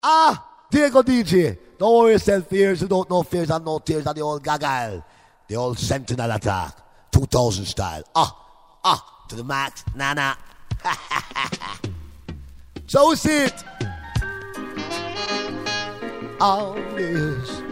Diego DJ. Don't worry yourself, fears. You don't know fears and no tears and the old gaggle. The old Sentinel attack. 2000 style. To the max. Nana. So sit. All this.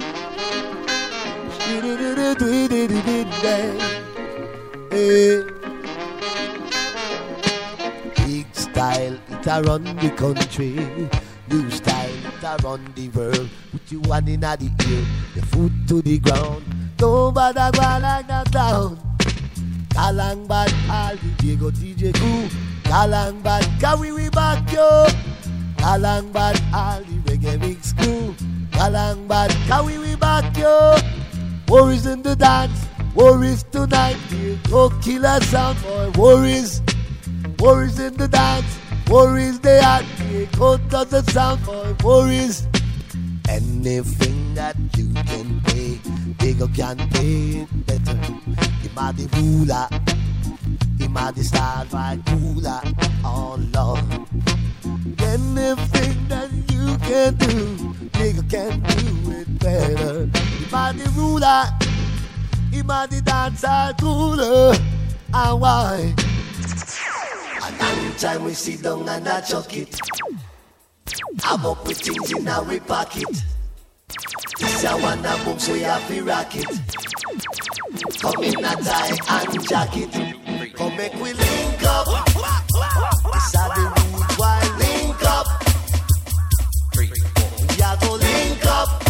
Big style, it a run the country. New style, it a run the world. Put you one in the ear, your foot to the ground. Don't bother go like that down. Kalang bad, all the Diego DJ crew. Kalang bad, carry we back yo. Kalang bad, all the reggae mix crew. Kalang bad, carry we back yo. Worries in the dance, worries tonight. Go killer sound boy, worries. Worries in the dance, worries they are. Go to the sound boy, worries. Anything that you can pay, Diego can pay it better. Him a the ruler, him a the star right ruler. Oh Lord. Anything that you can do, Diego can do it better. Him a the ruler, him a the dancer ruler. And why? A long time we sit down and I chuck it. I'm up with things in our pocket. This a one a boom, so you have to rock it. Come in a tie and jacket. Come make we link up. This a the root why link up. We a go link up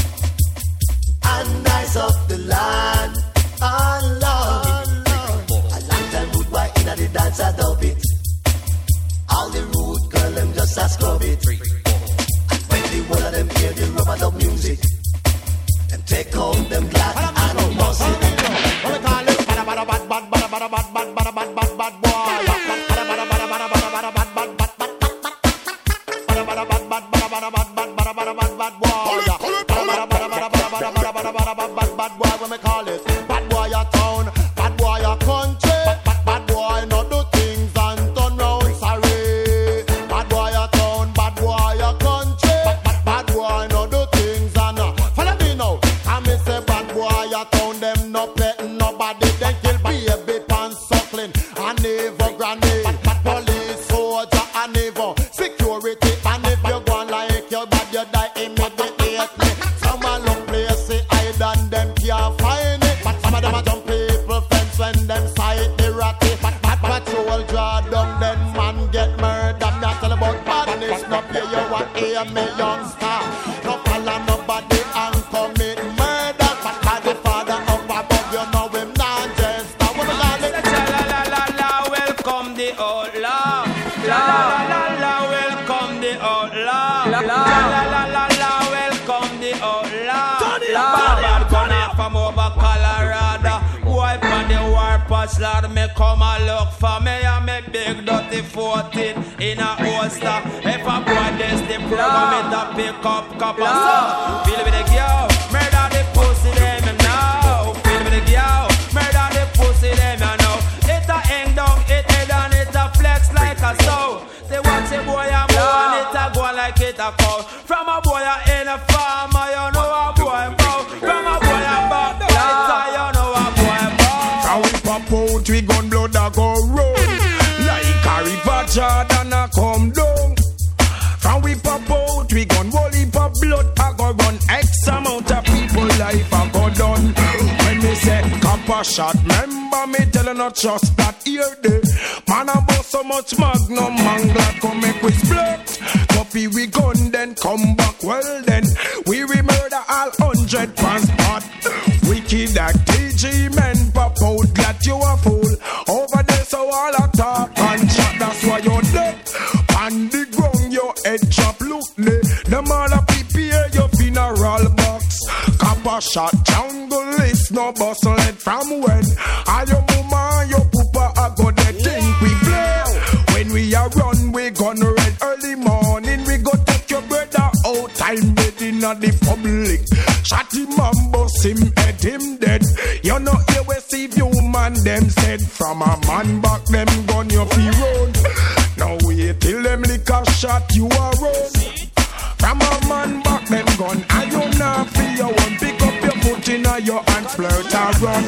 and nice up the land. Oh Lord, a long time root why inna the dance a dub it. All the root girl them just a scrub it. The whole of them hear the rubber dub music. Them take out them glad and bust it. What we call it? Bada bada bad bad bada bada bad bad bada bad bad bad boy. Bada bada bada bada bada bada bad bad bad bad bada bada bad bad bada bada bad bad bada bada bad bad boy. Bada bada bada bada bada bada bada bada bada bad bad boy. What we call it? Bad boy a town, bad boy a country. Bad boy not do things and turn round sorry. Bad boy a town, bad boy a country. Bad boy no do things and follow me now. I me say bad boy a town them no petting nobody. They kill baby pan suckling and even granny. Police, soldier and even security. And if you go like your bad you die immediately. Some a look place hide and them can't find it. Some of them a jump people fence when them sight the ratty. Bad patrol draw down then man get murdered. Me a tell about badness no pay you want hear me youngster. No follow nobody and commit murder. But the father up above you know him not just. Now what we call it? La la la la, welcome the outlaw. La la la la, welcome the outlaw. La la la la la, welcome the outlaw. Bad gunner from over Colorado. Wipe on the warpath, lad, me come and look for me and me big dirty 14 in a holster. If a boy this the program, it a pick up copper. Feel with the girl, murder the pussy them now. Feel with the girl, murder the pussy them now. It a hang down, it head and it a flex like a sow. They watch a boy a move and it a go like it a cow. From a boy a in a farmer, you know a boy bow. From a boy a back, you know a boy bow. How we pop out, we gun blood a go roll. Like a river Jordan a come down. From we pop out, we gun whole heap of blood a go run. X amount of people life a go done. When me say copper shot, remember me telling not just that here day. Man a bust so much magnum, man glad come make we split. Copy we gun then come back well then. We murder all 100 pounds spot. Wicked that TG men pop out, glad you a fool. Over there so all a talk and chat, that's why you're dead. On the ground your head chop look there. Them all a prepare your funeral box. Copper shot jungle is no bustle head from when. All your mama and your papa a go they think we play. When we a run we gun red early morning. We go take your brother out time bed in the public. Shot him and bust him head him dead. You know here we see you man them said. From a man back them gun your fi run. Now wait till them lick a shot you a run. From a man back them gun, and you not feel your one. Pick up your foot in your hand, flirt and run.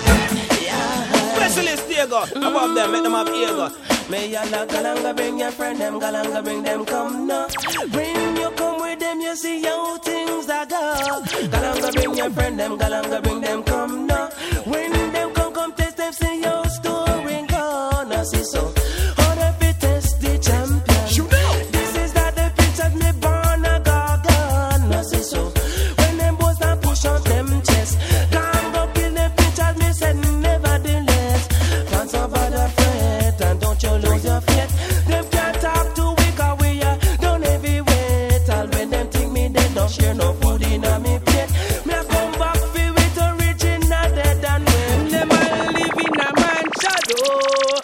Specialist Diego, above them, make them have ego. May ya la galanga bring your friend them, galanga bring them come now. Bring you come with them, you see how things are go. Galanga bring your friend them, galanga bring them come now. When them come test them, see your story go. Now see so, how they fit test the champion. This is that the pictures me born a gaga. Now see so, when them boys not push out them chest, can't go kill the pictures me said nevertheless. Can't survive the threat and don't you lose your faith. Them can't talk to we cause we are done heavy weight. All when them think me they don't share no food in a me plate. Me a come back feel with original dead and when them a live in a man shadow.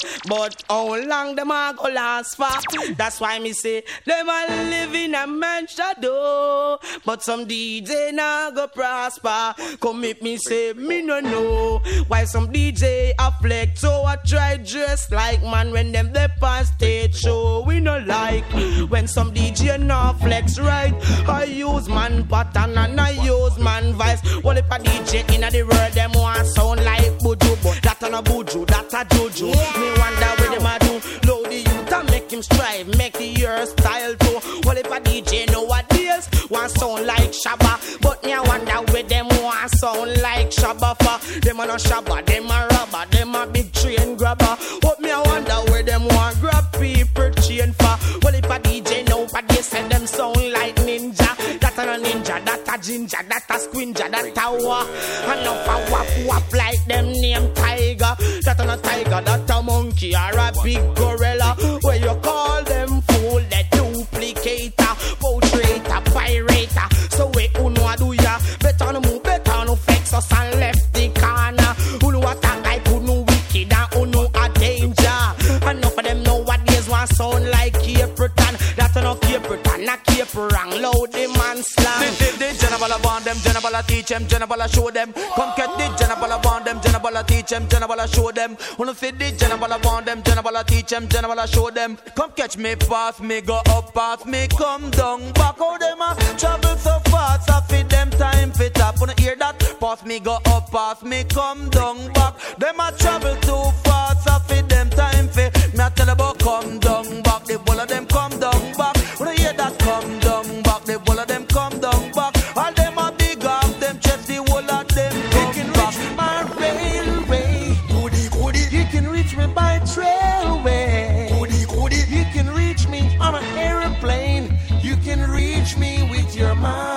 But how long them a go last for? That's why me say them a live in a man shadow. But some DJ now go prosper. Come make me say me no know why some DJ a flex. So I try dress like man when them they on stage show. We no like when some DJ no flex right. I use man pattern and I use man voice. Well if a DJ in the world them want sound like Buju, but that a no Buju, that a Juju. Me wonder what them a do. Load the youth and make him strive, make the your style too. Well if a DJ nowadays want sound like Shabba, but me I wonder where them want sound like Shabba for. Them a no Shabba, them a rubber, them a big train grabber. But me I wonder where them want grab people chain for. Well if a DJ nowadays say them sound like Ninja, that a no Ninja, that a Ginger, that a Squinja, that a Wah. And now for wap like them name Tiger, that a no Tiger, that a monkey or a big gorilla. Where you call them fool, the duplicator, portraiter, pirater. So we uno a do ya, better no move, better no flex us and left the corner. Uno attack like uno wicked and uno a danger. And enough of them nowadays want sound like Capritan. That no Capritan, not Caprang, loud the man slang. The general want them, general teach them, general show them. Come get the general want them, general teach them, general show them. Wanna fit the general want them, general teach them, general show them. Come catch me pass, me go up pass, me come down back. How them a travel so fast, I fit them time fit up. Wanna hear that? Pass me go up pass, me come down back. Them a travel too fast, I fit them time fit. Me a tell about come down back, the whole of them come down back. Wanna hear that? Come down back, the whole of them come down back. All them a big off them chest, the whole of them come back. My railway, you can reach me by trailway. You can reach me on an airplane. You can reach me with your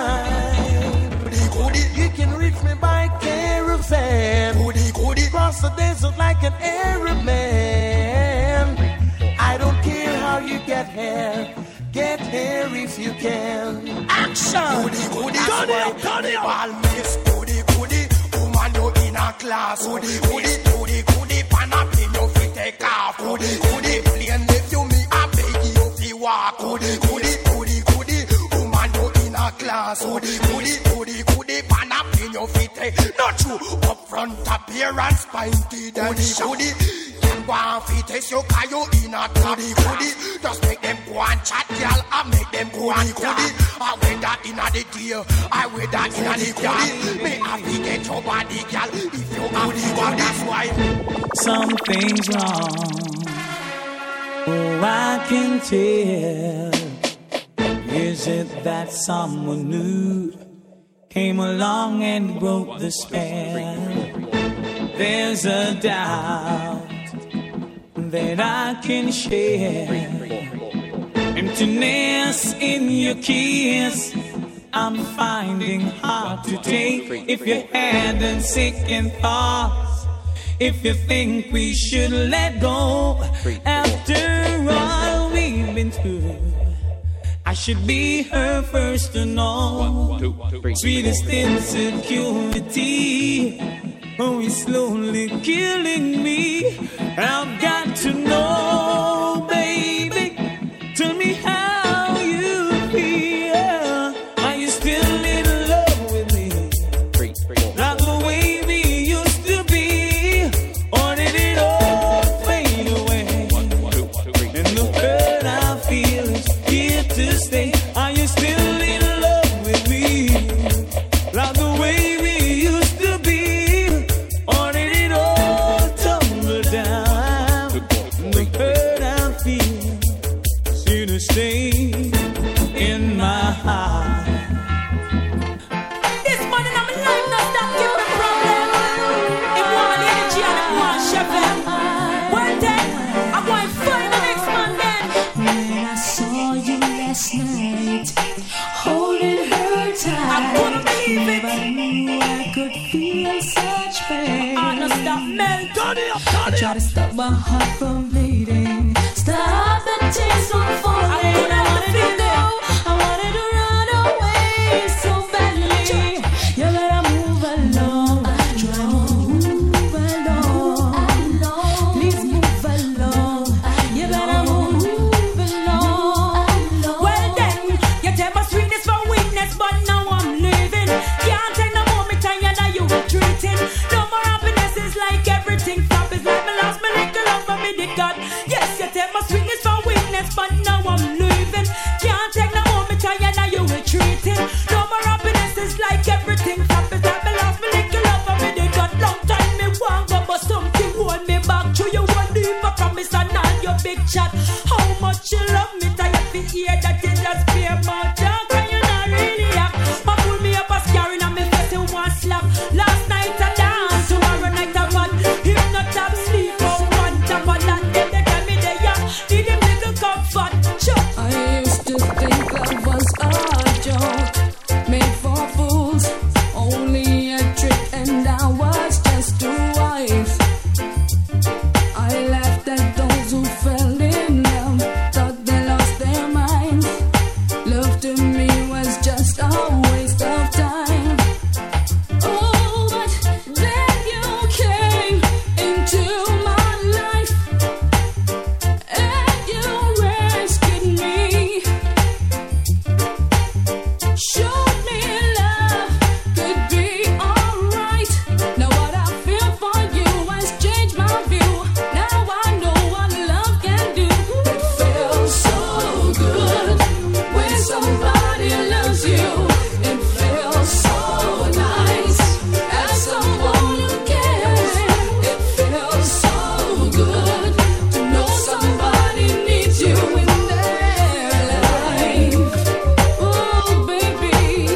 mind. You can reach me by caravan. Cross the desert like an Arab man. I don't care how you get here. Get here if you can. Action! Turn it up. Miss goody, woman you in a class. Goody, pan up in your feet take off. Goody, plain if you me I beg you if you walk. Goody, woman you in a class. Goody, pan up in your feet take. Not true, up front appearance, pinty goody. Go and fit test you cause you in a goody. Just make them go and chat, girl, and make them go and goody. I wear that in the day, I wear that in the day. Me have to get your body, girl, if you goody, that's why. Something's wrong, oh I can tell. Is it that someone new came along and broke the spell? There's a doubt that I can share. Emptiness in your kiss I'm finding hard to take. If you hadn't second thoughts, if you think we should let go, after all we've been through, I should be her first to know. Sweetest insecurity, oh, it's slowly killing me. I've got to know, baby, tell me how you feel. Are you still in love with me? Not the way we used to be, or did it all fade away? And the hurt I feel is here to stay. Are you still in love? time. I couldn't believe it. Never knew I could feel such pain. I don't stop melting. I try to stop my heart from bleeding. Stop the tears from falling. I couldn't feel it. I wanted to run away so badly. You better move along. Try to move along. Please move along. You better move along. Well then, you tell my sweetness for weakness, but now I'm leaving. Can't take no more, me tired of you retreating. No more happiness is like everything stop. It's like me lost my little love for me did God. Yes, you tell my sweetness for weakness, but now I'm leaving. Can't take no more, me tired of you retreating. No more happiness is like everything stop. It's like me lost my little love for me did God. Long time me want go, but something hold me back. True, you won't leave a promise and all your big chat. How much you love me, tired to hear that you just fear my talk. And you not really act. Ma pull me up a scaring and me face you one slap. Last night I dance, tomorrow night I fun. If not top sleep, oh one top of that. Then they tell me they are need him little comfort. Sure. I used to think love was a joke made for fools, only a trick, and I was just a wife. I laughed at those who fell in love, thought they lost their minds. Love to me was just a waste of time. Oh, but then you came into my life and you rescued me. Showed me love could be alright. Now what I feel for you has changed my view. Now I know what love can do. It feels so good when somebody loves you. It feels so nice as someone who cares. It feels so good to know somebody needs you in their life. Oh, baby.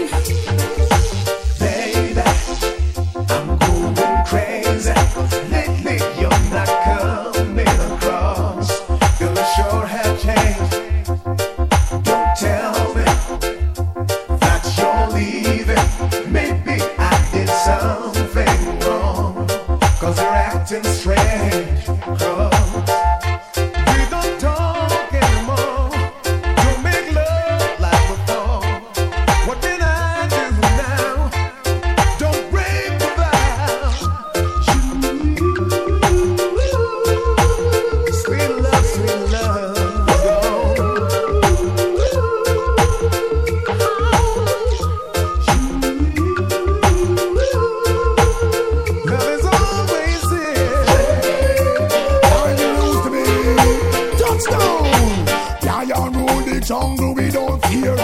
Baby, I'm going crazy. Lately, you're not coming across. You sure have changed. Don't tell me that you're leaving. Maybe I did something wrong. 'Cause you're acting strange. 'Cause we don't talk anymore. Don't make love like before. What can I do now? Don't break the vow. Sweet love, sweet love. Love is always here. How you used to be. Touchdown. Lion rule the jungle, we don't fear.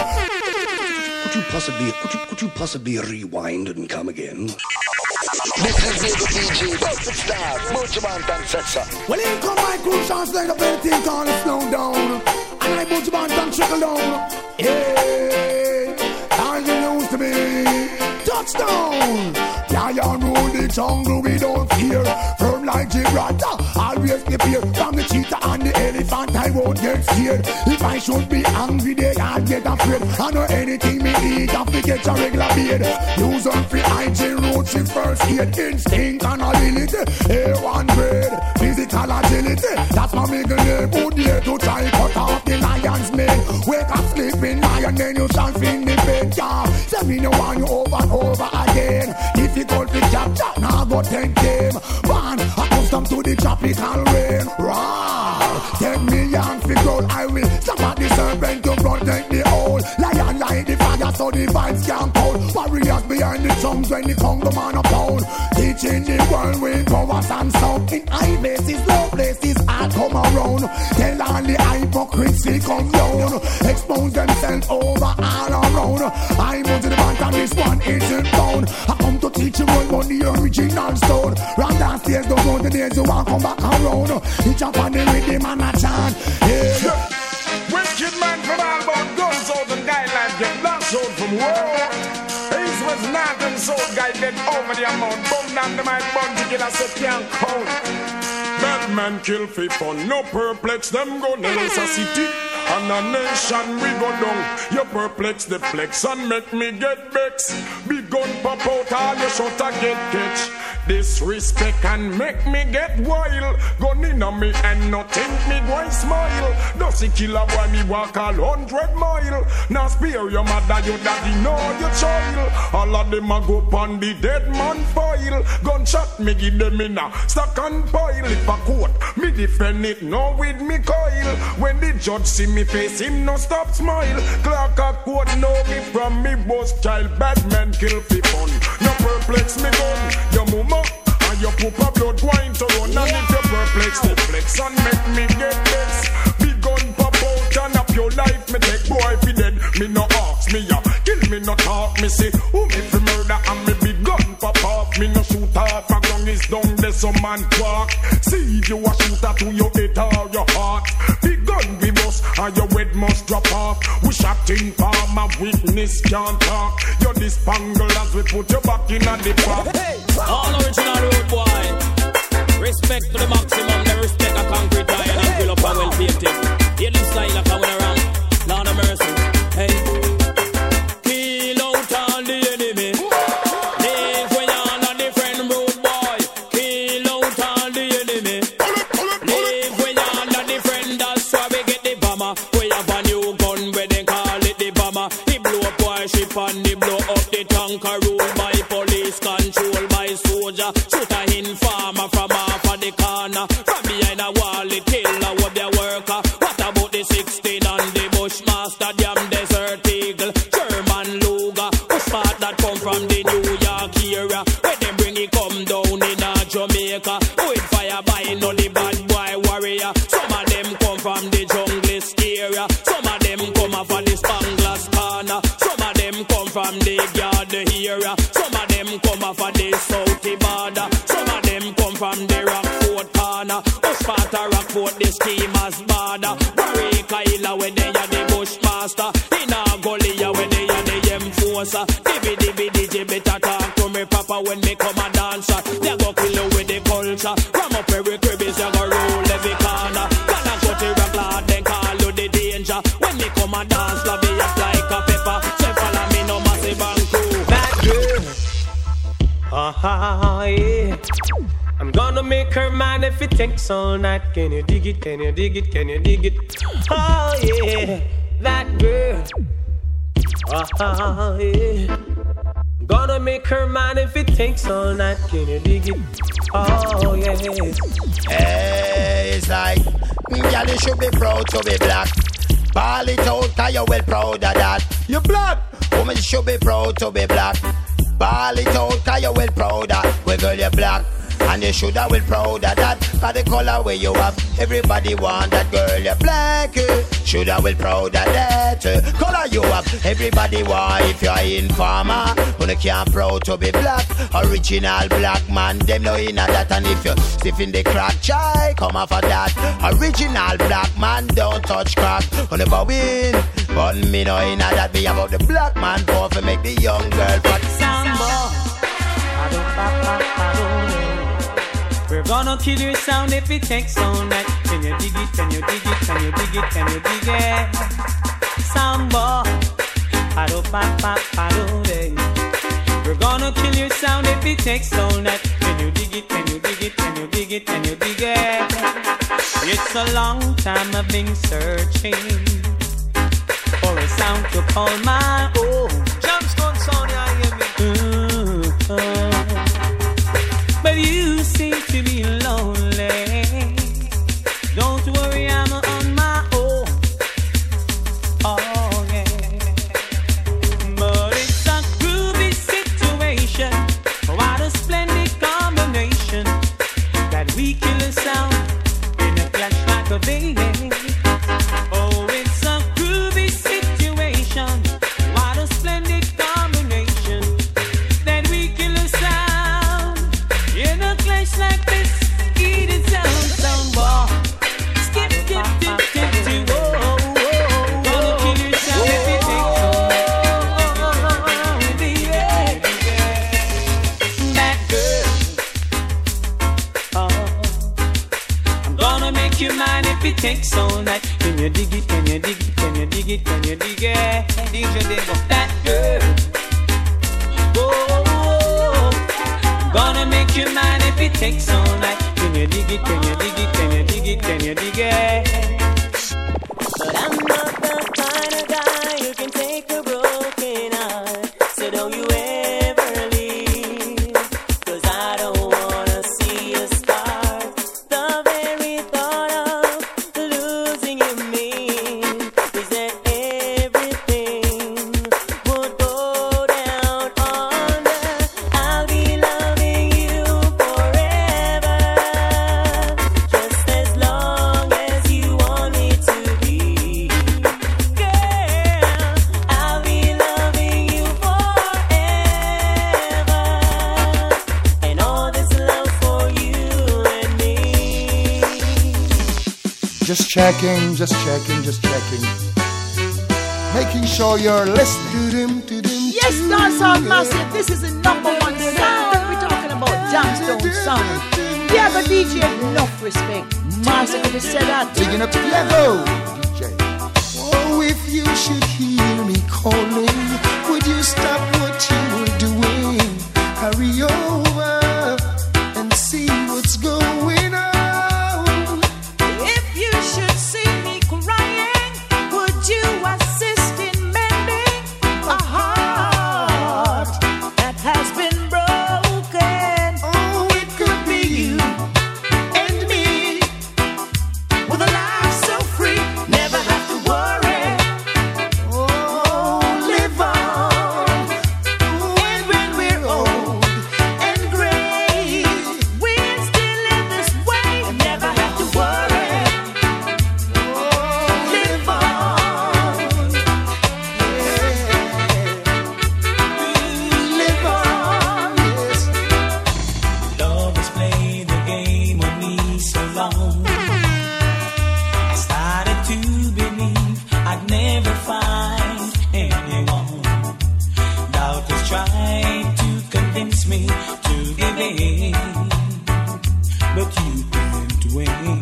Could you possibly rewind and come again? This is the DJ, Perfect Star, Mojaman and Setsa. Well, here come my crew, chance like a painting on the slow down. And I put you on and trickle down. Hey, how you used to be. Touchdown. Lion rule the jungle, we don't fear. Firm like Gibraltar, always prepare. From the cheetah and the elephant, I won't get scared. If I should be angry, they I'll get afraid. I know anything me eat, I forget a regular beard. Use on free hygiene, roots in first aid. Instinct and ability, A1 grade. Physical agility, that's my middle name. Good year to try cut off the lion's mane. Wake up sleeping lion, then you shall feel the pain. Yeah, tell me no one you over and over again. Difficult to capture, now go 10 game. Man, accustomed to the tropical rain. Raw, 10 million figure, I will stop at the serpent to protect the whole. Lion light the fire so the vibes can't cold. Warriors behind the drums when the Congo man a pound. Teaching the world with powers and sound. In high places, low places, I come around. Tell all the hypocrisy come down. Expose themselves over all around. I'm on to the band and this one isn't bound. I come to teach you all about the original stone. Round downstairs, don't go the days you want come back around. You jump on the rhythm and a chant. Yeah. Wicked man from all about guns out and guidelines get lost out from war. East, west, north and south guy dead over the amount. Bum down the mind, bun to kill us, so can't count. Bad man kill for fun, no perplex them go Nelson City. And a nation we go down. You perplex the flex and make me get vexed. Big gun pop out, all your shot a get catch. Disrespect and make me get wild. Gun in on me and not think me go smile. Does it kill a boy me walk 100 mile. Now spare your mother, your daddy, know your child. All of them a go pon the dead man file. Gunshot me give them in a stack and pile. If a court, me defend it now with me coil. When the judge see me face, him no stop smile. Clark a court know me from me boss child. Bad men kill for fun. No perplex me gun. Your mama and your papa blood wine to run. And if you perplex the flex and make me get vexed. Big gun pop out and up your life. Me take boy fi dead. Me no ask me ya. Kill me no talk. Me say who me fi murder and me big gun pop off. Me no shoot off. A gun is down there some man walk. See if you a shooter to your head or your heart. Big gun we bust and your head must drop off. We shot in farm a witness can't talk. You're this pangle as we put your back in a the park. All original road boy. Respect to the maximum. They respect a concrete iron and fill up a well painted. Hear them style like I went around. Lord of mercy. Hey. Kill out all the enemy. Live when you're on a different road boy. Kill out all the enemy. Live when you're on a different. That's why we get the bomber. We have a new gun where they call it the bomber. He blow up our ship and he blow up the tanker. Rule by police, control by soldier. Shoot a informer from off of the corner. From behind a wall, the killer with their worker. What about the 16 and the Bushmaster? Damn Desert Eagle, German Luger. Who's part that come from the New York area? When they bring it come down in Jamaica. With fire by no the bad boy warrior. Some of them come from the jungle area. Some of them come off of the Spanglass corner. Some of them come from the yard area. Some of them come off of the Southie border. Some of them come from the Rockford corner. Sparta Rockford, the schemers border. Barry Kaila when they are the Bushmaster. In a gully when they are the enforcer. Dibby DJ better talk to me papa when me come a dancer. They go kill you with the culture. Ram up every cribbies, they go roll every corner. Gonna go to rock lad, then call you the danger. When me come a dance, love me up like a pepper. Say follow me no massive and crew. That girl, yeah. I'm gonna make her mine if it takes all night. Can you dig it? Can you dig it? Can you dig it? Oh yeah, that girl. Yeah. I'm gonna make her mine if it takes all night. Can you dig it? Oh yeah. Hey, it's like, girl, you should be proud to be black. Ball it out, cause you're well proud of that. You black, woman should be proud to be black. Ball it out, cause you're well proud of. Well, girl, you're black. And you should have well proud of that. For the color where you have, everybody want that. Girl, you're black. Should have well proud of that. Color you have, everybody want. If you're informer, when you can't proud to be black. Original black man, them no in that. And if you stiff in the crack, chai, come off of that. Original black man, don't touch crack. On the bowing, but me no in that. Be about the black man, for make the young girl fat. We're gonna kill your sound if it takes all night. Can you dig it? Can you dig it? Can you dig it? Can you dig it? Samba, we're gonna kill your sound if it takes all night. Can you dig it? Can you dig it? Can you dig it? Can you dig it? It's a long time I've been searching for a sound to call my own. Jamstone sound, yeah, hear me. But you seem to be lonely. Don't worry, I'm on my own. Oh yeah. But it's a groovy situation. What a splendid combination. That we kill a sound in a flash like a baby. Oh, it's a groovy situation. What a splendid combination. That we kill a sound in a clash like this. Eat it sound bar. Skip, skip, skip, skip, skip, whoa, whoa, whoa. Gonna kill your sound if it takes all. That girl. I'm gonna make you mine if it takes all night. Can you dig it? Can you dig it? Can you dig it? DJ Demo, that girl. Oh, gonna make you mad if it takes all night. Can you dig it? Can you dig it? Can you dig it? Can you dig it? But I'm not the kind of guy who can take a broken heart. So don't you ever leave, 'cause I don't wanna see you start. The very thought of losing you means that everything would go down under. I'll be loving you forever, just as long as you want me to be. Girl, I'll be loving you forever, and all this love for you and me. Just checking. Making sure you're listening. Yes, Dancehall Massive, this is the number one sound. We're talking about Jamstone sound. Yeah, but DJ, enough respect. Massive, if you said that. Digging up to the level, DJ. Oh, if you should hear me calling, would you stop what you were doing? Hurry over and see what's going on. If you should see me crying, would you assist in mending a heart that has been broken? Oh, it could be you And me, with a life so free, never have to worry. oh, Live on, and when we're old and gray, we'll still live this way, never have to worry. Live on, live on. Yes. Love has played the game on me so long. I started to believe I'd never find anyone. Doubt has tried to convince me to give in, but you can't win.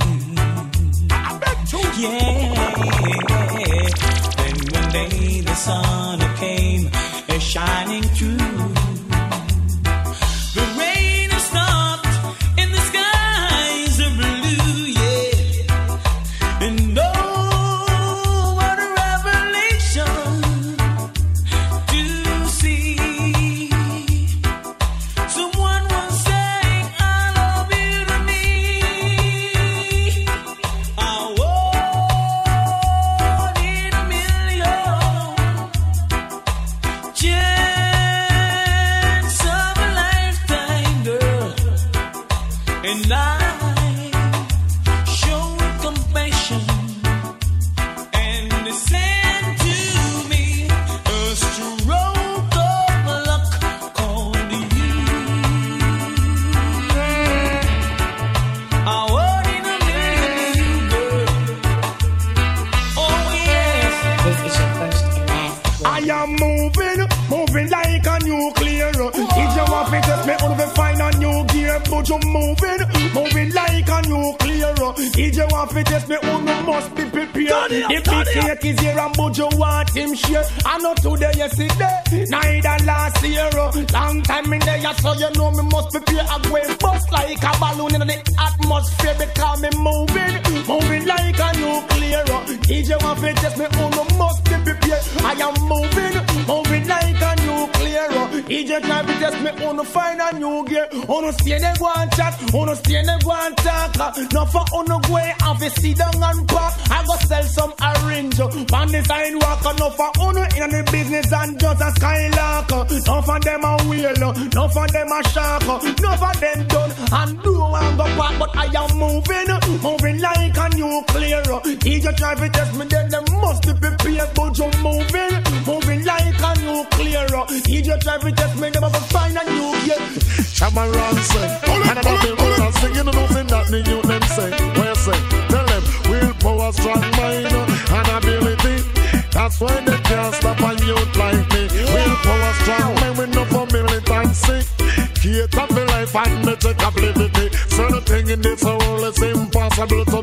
Yeah. Then one day the sun came shining through. The rain has stopped and the skies are blue, yeah. And oh, what a revelation to see someone was saying I love you to me. I want in a million chance of a lifetime, girl. And I show compassion, and they send to me a stroke of luck called you. I want in a million, girl. Oh yes. This is your first and last I am moving like a nuclear. If you want me to test me, I'm gonna find a new gear. But you moving like a nuclear. If you want me to test me, you must be prepared. If the cake is here and but you want him share, I know today, yesterday, neither last year. Long time in there, so you know me must prepare. I go and bust like a balloon in the atmosphere because me moving like a nuclear. If you want me to test me, you must be prepared. I am moving like a nuclear. If you try to test me, you find a new gear. You stay there go and chat, you stay there go and talk. Now for you go have a sit down and park. I go sell some orange on the sidewalk. Now for you in the business and just a skylark. Now for them a wheel, now for them a shark. Now for them done and do and go back. But I am moving like a nuclear. If you try to test me, then they must be prepared. But you moving like a nuclear. If you try to test me, they must find a new gear. Chamaran say, and I don't know what singing, nothing that the youth them say. What you say? Tell them, willpower, strong mind, and ability. That's why they can't stop a youth like me. Willpower, strong mind, with no for militancy. Create up the life and the take ability. Certain thing in this world is impossible to me.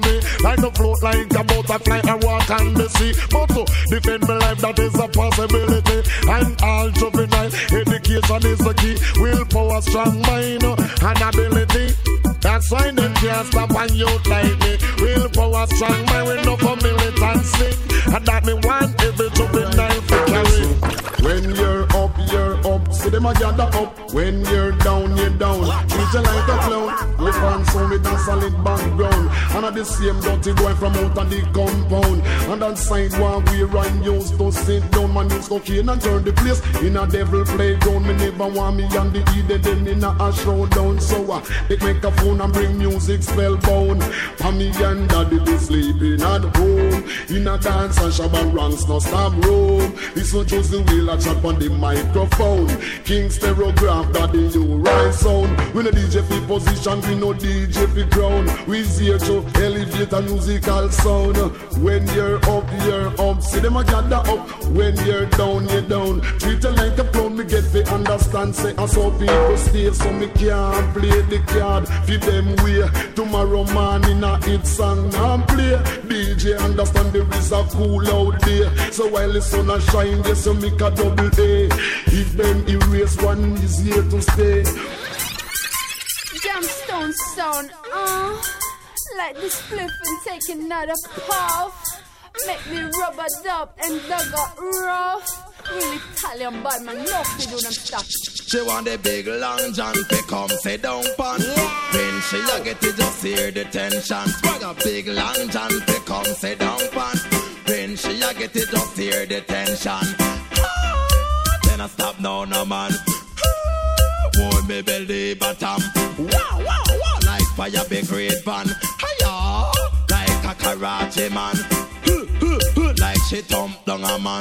like to float like a butterfly or walk on the sea. But to defend my life, that is a possibility. And all juvenile education is the key. Willpower, strong mind, and ability. That's why them can't stop a youth like me. Willpower, strong mind, with no for militancy. And that me want every juvenile to carry. When you're up, see them a gather up. When you're down, treat you like a clown. We find some with a solid background. And at the same dirty boy from out of the compound. And on sidewalk we run used to sit down. Man use cocaine and turn the place in a devil playground. Me never want me and the Eden them in a showdown. So they make a phone and bring music spellbound. And me and daddy be sleeping at home. In a dance and Shabba ranks no stop room. This one just the wheel a chat on the microphone. King Stereograph daddy you rise sound. We no DJ for position, we no DJ for crown. We here to elevate a musical sound. When you're up, see them a gather up. When you're down, treat you like a clown, me get to understand. Say I saw people stay, so me can't play the card. Feed them way, tomorrow morning a hit song and play. DJ understand there is a cool out there. So while the sun a shine, yes you make a double A. If them erase, one is here to stay. Jamstone sound, like this spliff and take another puff. Make me rubber dub and dug up rough. Really Italian bad man, no to do them stuff. She want the big long john to come sit down pan. When she a get it, just hear the tension. Swag a big long john to come sit down pan. When she a get it, just hear the tension. Then I stop now, no man. Hold me belly bottom. Wow, wow, wow. Like fire big red van. Hiya, like a karate man. Like she thump down a man.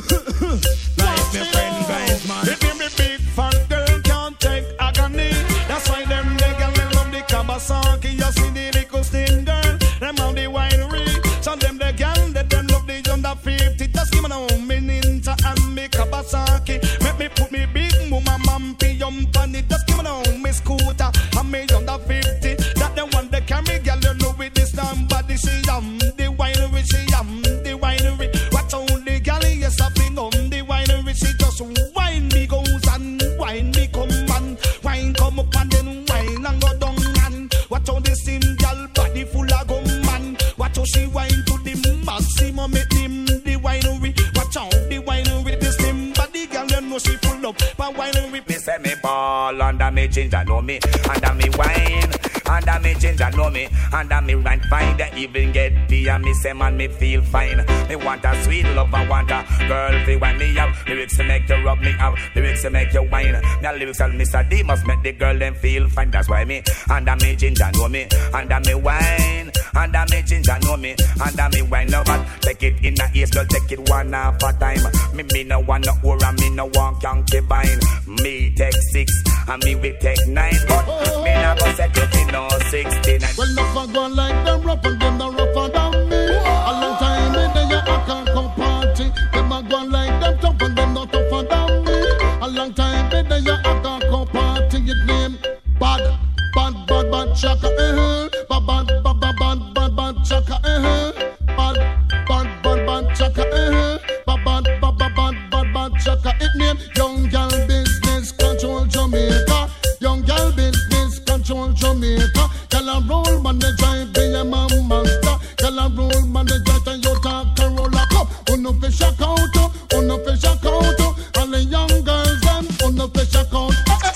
Like my friend guys man. If you me big fan girl can't take agony. That's why them they girl love the Kawasaki. You see the little skin girl, them on the winery. So them the girl that them love the under 50. Just give me now me Ninja and me Kawasaki. Make me put me big mama mampy on it. Just give me now me scooter and me under 50. That them one they carry girl you know with this damn body. She the winery, she the winery. Watch out the girl yes I fling on the winery. She just wine me goes and wine me come and wine come up and then wine and go down and watch out the same girl body full of gum man. Watch out she wine to the maximum make him the winery. Watch out the winery the slim body girl you know she full up but winery. Me say me ball under me ginger know me under me wine. Under me ginger know me, under me right fine. They even get tea and me say man me feel fine. Me want a sweet love, I want a girl to wind me out. Lyrics to make you rub me out, lyrics to make you whine. Me lyrics and Mr. D must make the girl them feel fine. That's why me under me ginger know me, under me wine. Under me ginger know me, under me wine. No but take it in the east, girl take it one half a time. Me no want no aura, me no want concubine. Me take 6 and me we take 9, but me not go set you in no 69. Well, never go like them rough and them the rougher than me. A long time in the year I can't come party. Them a go like them tough and them not tougher than me. A long time in the year I can't come party. It name bad chaka bad chaka bad chaka bad chaka. It name young girl business control Jamaica. Young girl business control Jamaica. Girl a roll man the drive be a man master. Girl a roll man the drive Toyota Corolla Cup. Uno fish out, uno fish out. All the young girls them uno fish out.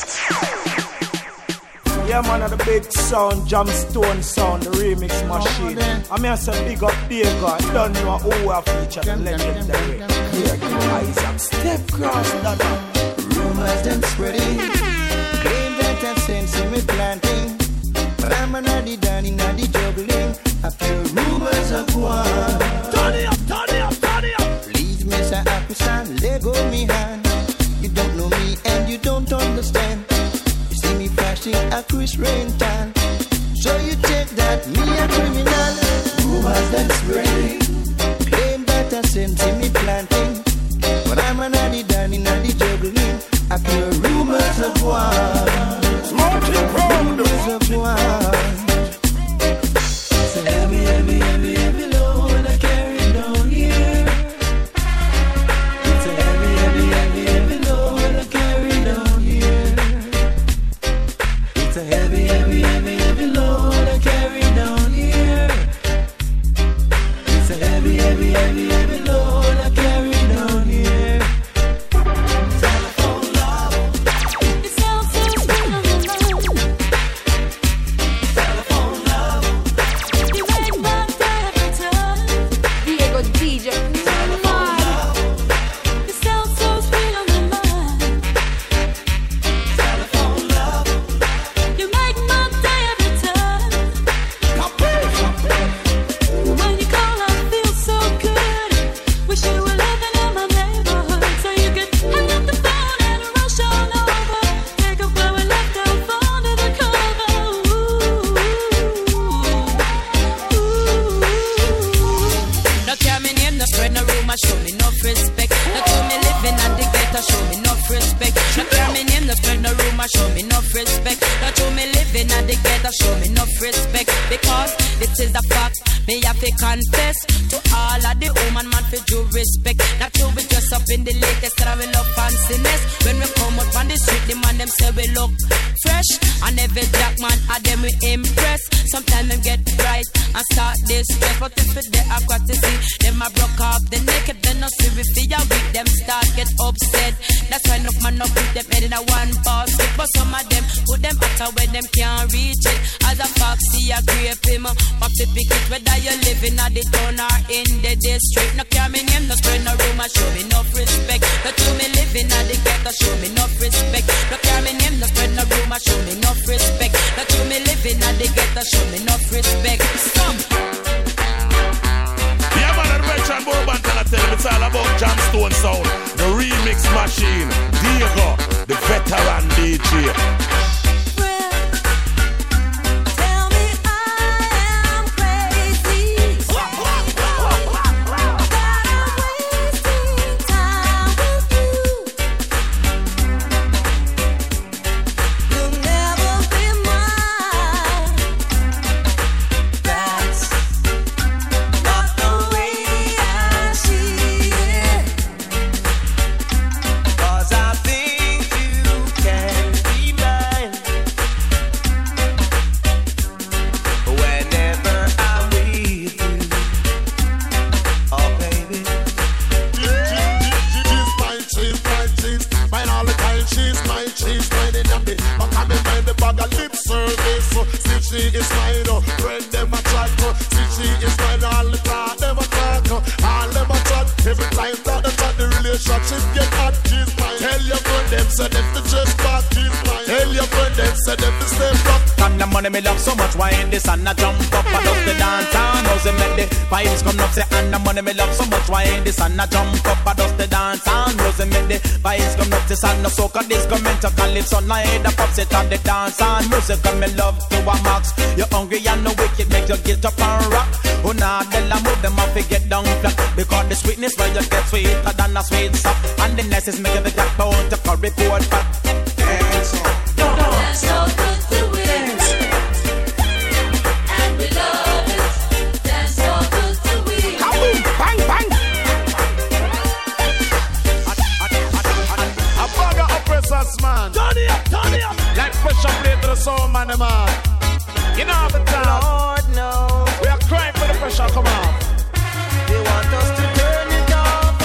Yeah man of the big sound, Jamstone sound, the remix machine. I mean I say big up Diego, don't know who I feature the legendary. Yeah, Isaac Step Cross that. Rumors them spreading, claim that I've sense in me planting. But I'm a noddy down in the juggling. I feel rumors of war. Turn it up. Please miss a happy son, let go me hand. You don't know me and you don't understand. You see me flashing a Chris Rental. So you take that, me a criminal. Rumors them spreading, claim that I sense in me planting. But I'm a noddy down in the juggling. I feel rumors of war. Rumors of war. So heavy, no spread no rumor, show me enough respect. Don't you me living at the ghetto, show me enough respect. Because it is a fact, me have to confess to all of the woman man for due respect. Not to be dressed up in the latest travel of fanciness. When we come up on the street, the man them say we look fresh. And every black man of them we impress. Sometimes them get bright and start this stress. But if they are got to see them a broke off the naked, then no see we feel weak, them start get upset. That's why enough man up with them head in a one basket. But some of them put them out where them can't reach it. As a fox see a grape him up the picket. Whether you're living at the town or in the district, no care me name, no spread no rumor, show me enough respect. But you me living at the ghetto, show me enough respect. No care me name, no spread no rumor, show me enough respect. But you me living at the ghetto, show me enough respect. Some. Yeah, man, and Rich and Bourbon tell them it's all about John Stone Sound, the remix machine, Diego, the veteran DJ. Me love so much, why in this and I jump up and up the dance and how's it make the vibes come up, say and the money me love so much, why in this and I jump up and up the dance and how's it make the vibes come up, this and the soca, this commenter, calypso, night, the pop set on the dance and music, and me love to a max, you're hungry and no wicked, make you get up and rock, oh nah, then I move them off, get down flat, because the sweetness where you get sweeter than a sweet sap, and the next is making the jackbone to curry report back, dance so good to win. Man. Turn it up. Like pressure plate to the soul, man, You know the time. Lord knows. We are crying for the pressure, come on. They want us to turn it up.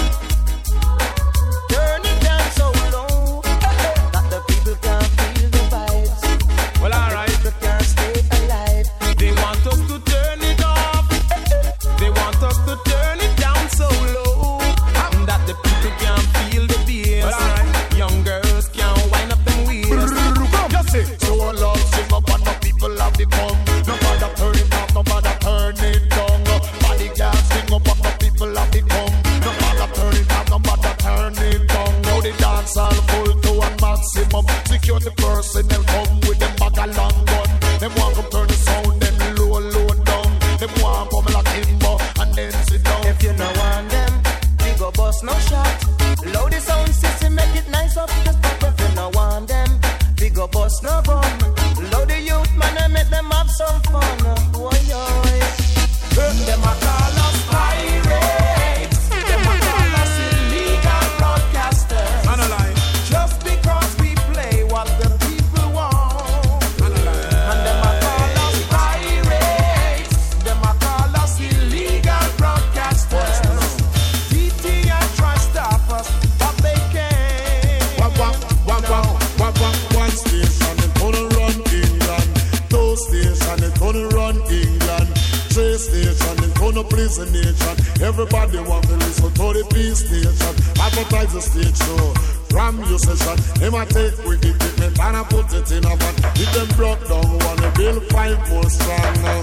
Turn it down so low that the people can't feel the vibes. Well, alright. The people can't stay alive. They want us to turn it up. They want us to turn it down so low that the people can't feel the bass. Well, alright. Young girls can't wind up them wheels. Just say, so love sing up and the people have the come. No matter turn it up, no matter turn it down. Body can't sing up and the people have the come. No matter turn it up, no matter turn it down. Now the dance all full to a maximum. Security personnel come with them bag a long gun. Them want to turn the sound, then low down. Them want come like Kimbo and then sit down. If you know want them, we go bust no shot. Load the sound system, make it nice up the top. If you no want them, we go bust no gun. Load the youth, man, and make them have some fun. Boy, them a call us pirates. Them a call us illegal broadcasters. Just because we play what the people want. And them a call us pirates. Them a call us illegal broadcasters. DTI try stop us, but they can't. One station is gonna run England. Two stations is gonna run England. Three stations is gonna please the nation. Everybody want to listen to the peace station. Advertise the stage show. From your session, they might take with the equipment and I put it in a van. If them broke down, wanna build 5 more strong.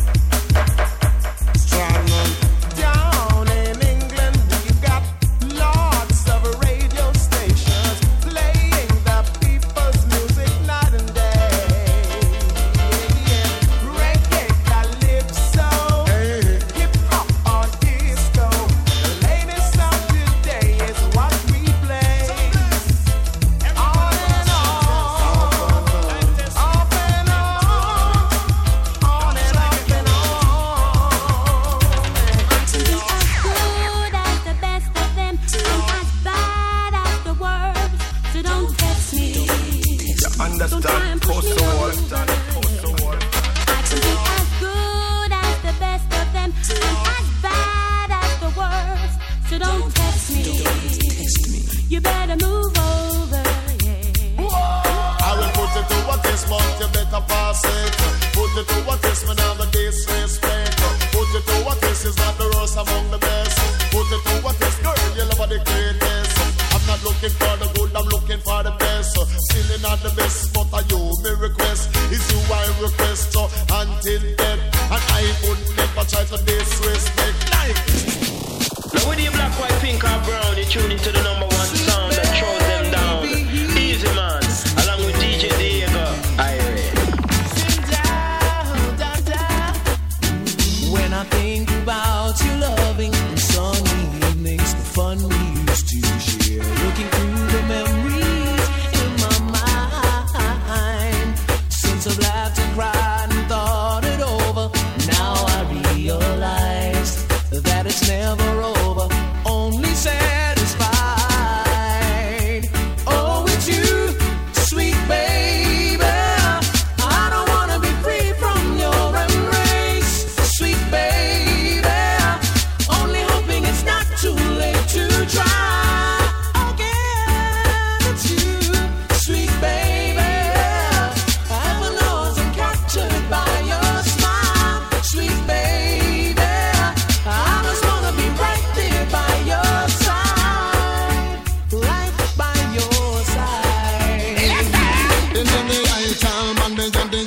Down in England, we've got lots of radio stations playing the people's music night and day. Reggae, calypso, hip hop or disco. The latest of today is what we play. On and on. Understand? Post the wall. I can be as good as the best of them and as bad as the worst. So don't test me. You better move over, yeah. I will put it to a test, but you better pass it. Put it to a test, me never disrespect. Put it to a test, is not the worst among the best. Put it to a test, girl, you love the greatest. I'm not looking for the good, I'm looking for the best. Still not the best, but I you me request. Is you I request, so until death. And I would never try to disrespect life. Now with the black, white, pink or brown, you tune into the number one sound that throws them down. Easy man, along with DJ Diego. When I think about you loving sunny evenings, the fun we used to share, looking through the memories in my mind. Since I've laughed and cried and thought it over, now I realize that it's never over, only satisfied. Oh, it's you, sweet baby. I don't wanna be free from your embrace, sweet baby. Only hoping it's not too late to try again. It's you, sweet baby. I'm lost and captured by your smile, sweet baby. I just wanna be right there by your side, right by your side. The gentleman, the gentleman,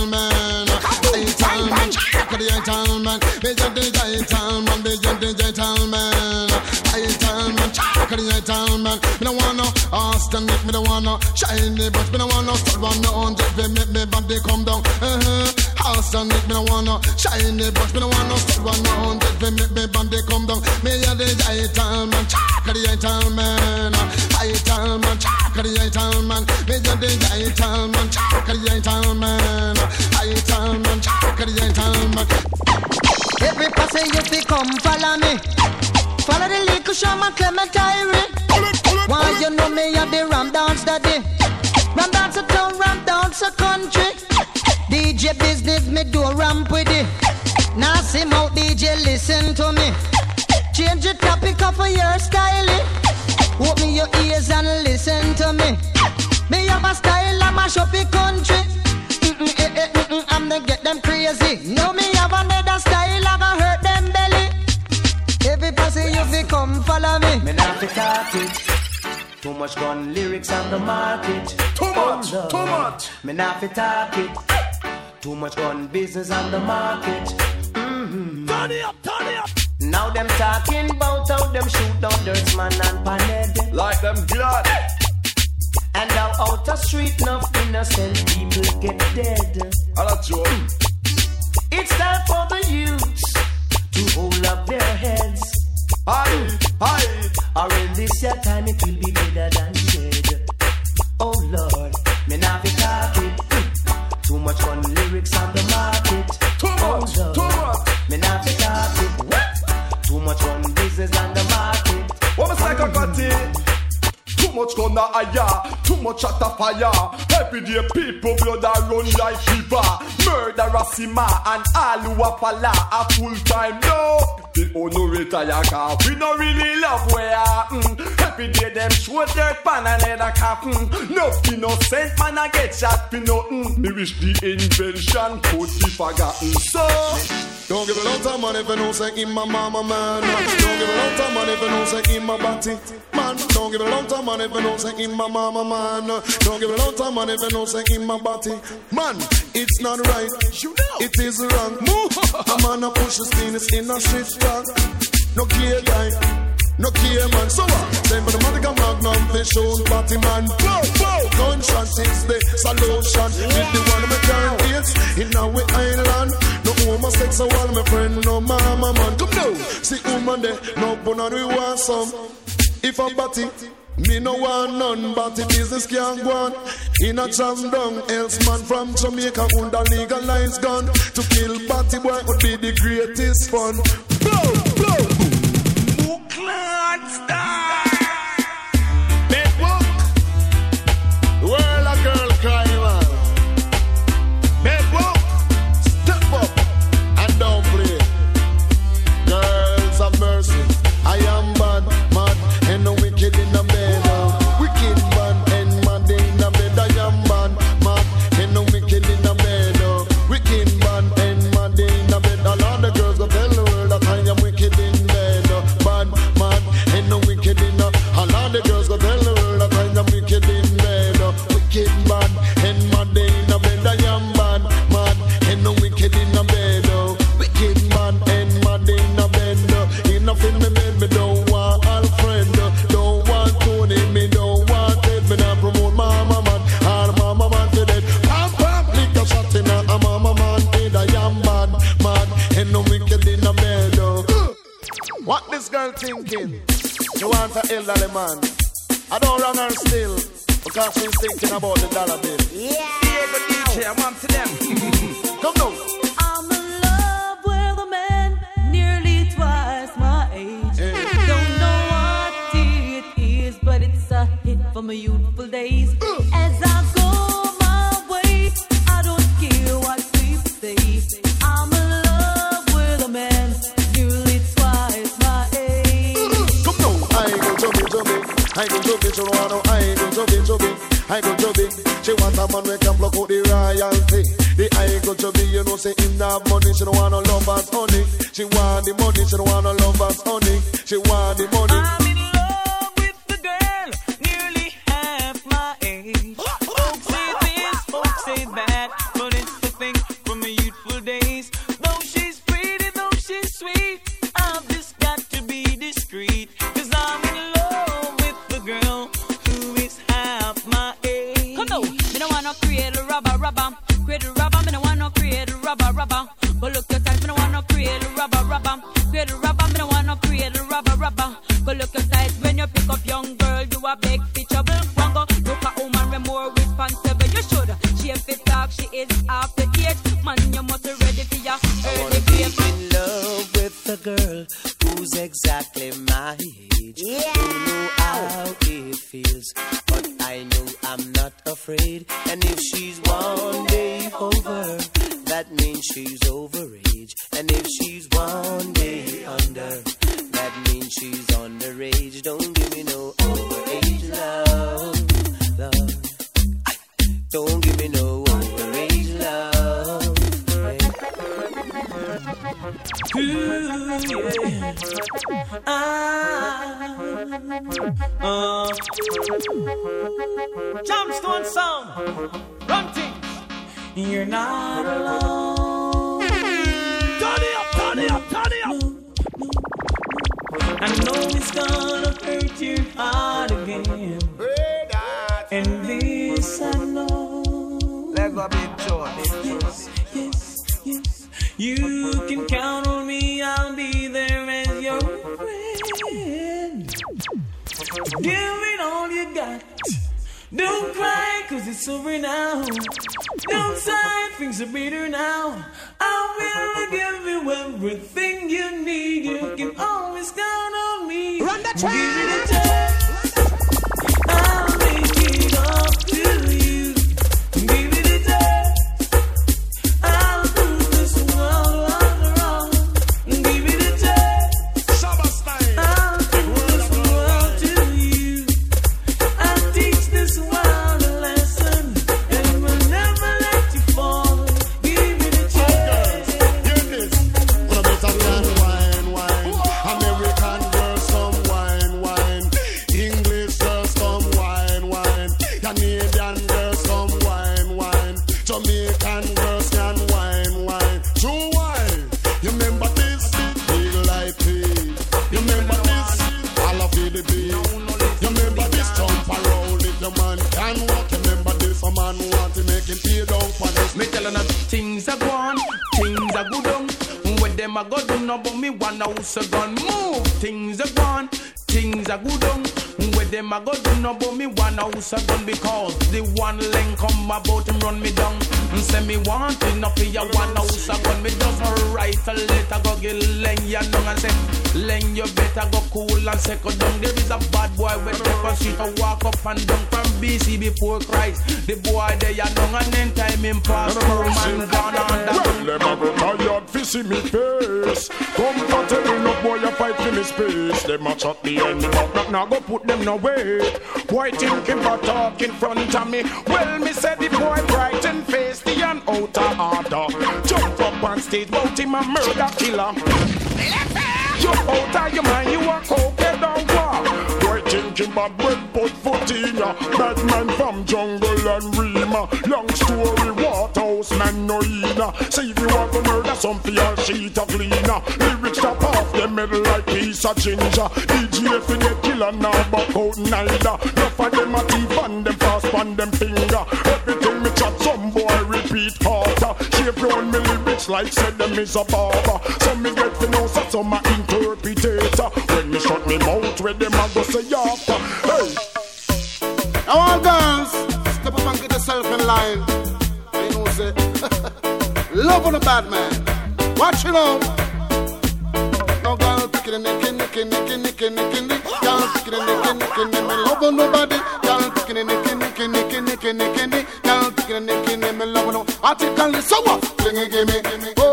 me don't wanna Austin, me don't wanna shiny, but me don't wanna start 100, we make me body come down. Austin, me don't wanna shiny, but me don't wanna start 100, we make me body come down. Me a the gentleman, the gentleman, gentleman, the gentleman, me a the gentleman, the gentleman, the gentleman. Every person you fi come follow me. Follow the little shaman Clement Irie. Why you know me a the Ram Dance Daddy? Ram Dance a town, Ram Dance a country. DJ business me do ramp with it. Now sim out DJ listen to me. Change the topic of your style. Open your ears and listen to me. Me have a style I mash up the country. I'm gonna get them crazy. No, me have another style, I gonna hurt them belly. Every person you fi come follow me. Me not fi talk it. Too much gun lyrics on the market. Too much. Me not fi talk it. Too much gun business on the market. Turn it up. Now them talking about how them shoot down Dirtsman and Panhead. Like them glad. And how out the street enough innocent people get dead. It's time for the youths to hold up their heads. Or in this year time it will be better than dead. Oh Lord, me not be talking. Too much fun lyrics on the market. Too much. Me not be talking. Too much fun business on the market. What was like I got it? Too much gonna hire, too much at a fire. Every day people blood a run like river. Murder a sima and all who a pala a full time no. The no retire car, we no really love where. Every day them show dirt pan and leather cap. No innocent man a get shot for nothing. Me wish the invention could be forgotten. So don't give a lot of money for no say in my mama man. Don't give a lot of money for no say in my body man. Don't give a lot of money for no say in my mama man. Don't give a lot of money for no say in my body man. It's not right, you know. It is wrong. A man a push the steams in a street track. No care guy, no care man. So what? Same for the Monica Magnum fish own party man. Gunshot is the solution. With the one of my current kids in our island. No homosexual, my friend, no mama man. Come now, see woman there, no pun on we want some. If I'm batty, me no want none, but the business can't go on. In a jam down, else man from Jamaica under legalized gun. To kill batty boy would be the greatest fun. Blow. Muclan star. Network. The world a girl cry. thinking she want an elderly man. I don't wrong her still because she's thinking about the dollar bill. Yeah, but DJ, I want to them. Come now. I'm in love with a man nearly twice my age. Don't know what it is, but it's a hit from my youthful days. As I go my way, I don't care what people say. I'm in love with a man nearly twice my age. Come now. I go chubby, I go chubby, so I go chubby, I go chubby. She want a man we can block out the royalty. The I go chubby, you know say him not have money. She don't want no lovers honey. She want the money, she don't want no lovers honey. She want the money. I'm in love with the girl nearly half my age. Folks say this, folks say that, but it's the thing from my youthful days. Though she's pretty, though she's sweet, I've just got to be discreet. Cause I'm in love with the girl who is half my age. Come on, me don't wanna create a rubber. Create a rubber, me don't wanna create a rubber. But look your size, me don't wanna create a rubber. Create a rubber, me don't wanna create a rubber. But look your size, when you pick up young girl, you a big fit trouble. Wango, look a woman with more responsible. You should, she if it talk, she is half the age. Man, you must be ready for your early game. I'm in love with a girl who's exactly my age. Yeah. Don't know how it feels, but I know I'm not afraid. And if she's one day over, that means she's overage. And if she's one day under, that means she's underage. Don't give me no overage love. Don't give me no overage love. Jumpstone sound, run things. You're not alone. Turn it up. I know it's gonna hurt your heart again. And this I know. Let's go big short. Yes. You can count on me, I'll be there as your friend. Give it all you got. Don't cry, cause it's over now. Don't sigh, things are better now. I will give you everything you need. You can always count on me. Run the track. Give it a chance. I'll make it up to you. Give it a chance. I'll do this world on the road. Give it a chance. I'll do this world to you. I'll teach this world a lesson, and will never let you fall. Give it a chance. Hear this. Wanna be some wine. American girls come wine. English girls come wine. Canadian girls come wine. Jamaican girls can wine. True wine. You remember this? Big life beat. You remember this? All of it beat. You remember this? Jump around if your man can walk. You remember this? A man want to make him feel down for this. Me tellin' her things are gone, things are good on. With them I go do no, but me want house a gun. Move, things are gone, things are good on. With them I go do no, but me want house a gun. Because the one lane come about and run me down. Say me want enough for your one house a gun. Me just write a letter, go get Len ya down and say, Len you better go cool and second down. There is a bad boy with the street to walk up and down from BC before Christ. The boy there ya down and then time him pass through man down under. Well, them a go tired fi see me face. Come to tell me no boy a fight for me space. Them a chat me and me but not go put them no way. Boy thinking for talk in front of me. Well, me said the boy bright and face the and out of order. Jump up on stage, bout him a murder killer. You out of your mind, you a coke down war. Boy thinking bad bread put foot in ya. Bad man from jungle and Rima. Long story, Waterhouse man no ina. See if you want to murder some for your sheet of cleaner. Lyrics top off them middle like piece of ginger. DJ for the killer now back out neither. Enough of them a thief and them fast on them finger. Everything me chat some boy repeat harder. Shape round me lyrics like said them is a barber. So me get to know so some a interpretator. When me shut me mouth where them a go say off. Hey. Now all girls, step up and get yourself in line. You know say, love on a bad man. Watch it out. No girl picking and nicking. Girl picking and nicking, me love on nobody. Girl picking and nicking. Girl picking and nicking, me love on nobody. Article so what? Flingy gimme.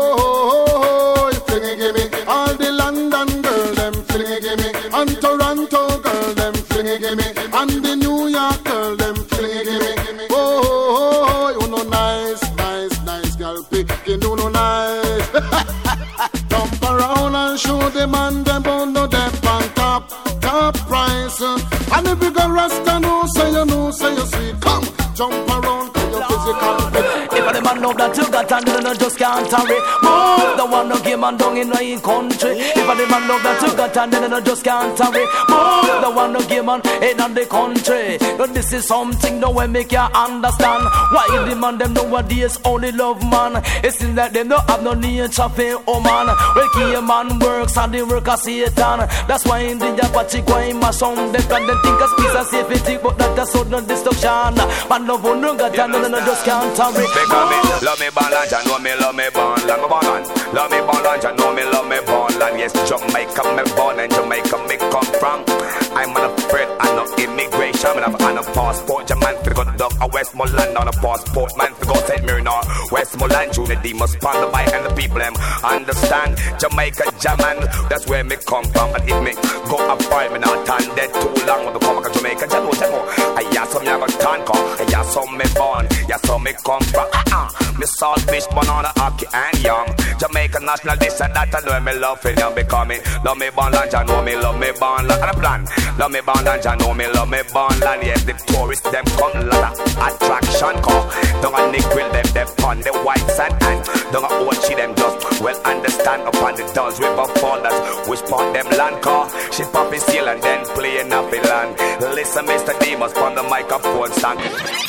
Oh, flingy gimme. All the London girl them flingy gimme. And Toronto girl them flingy gimme. And the New York girl them flingy gimme. Oh, you know nice girl picking, you know nice. Jump around and show them and them on the deck on top price. And if you go rasta, no say you sweet. Come, jump around, cause you're physical fit. If a man know that you got and you just can't hurry. Move the one no game and down in the country. If a man know that you got and you just can't hurry. Move the one no game and in the country. But this is something no way make you understand. Why the man them nowadays only love man. It seems that them don't have no nature for woman. Well, key man works and the work of Satan. That's why in the Apache go in my sound. They can think of peace and safety, but not a sudden destruction. Man love one no got and you just can't hurry. Love me balance and know me love me born land. Love me balance and know me love me born land. Yes, Jamaica me born and Jamaica me come from. I'm unafraid, I'm no immigration. I'm on a passport, your man fi go down a Westmoreland on a passport. Man fi go St. Marino, Westmoreland. Junior D must sponsored by and the people them understand. Jamaica Jaman, that's where me come from. And if me go up far, me not turn dead too long. Want to come back to Jamaica, Jamo. I hear some yaga tan call, I hear some me born, yeah some me come from. Me saltfish, banana, hockey and young. Jamaica national this and that, I know me love for them because me love me born land, I know me love me born land. And a plan, love me born land, I know me love me born land. Yes, the tourists them come lot of attraction come. Don't a Nick grill them, they pon the white sand and don't a Ochi them just well understand upon the Dulles River folders. Which part them land car, she pop his seal and then playing up in land. Listen, Mr. Demus from the microphone stand.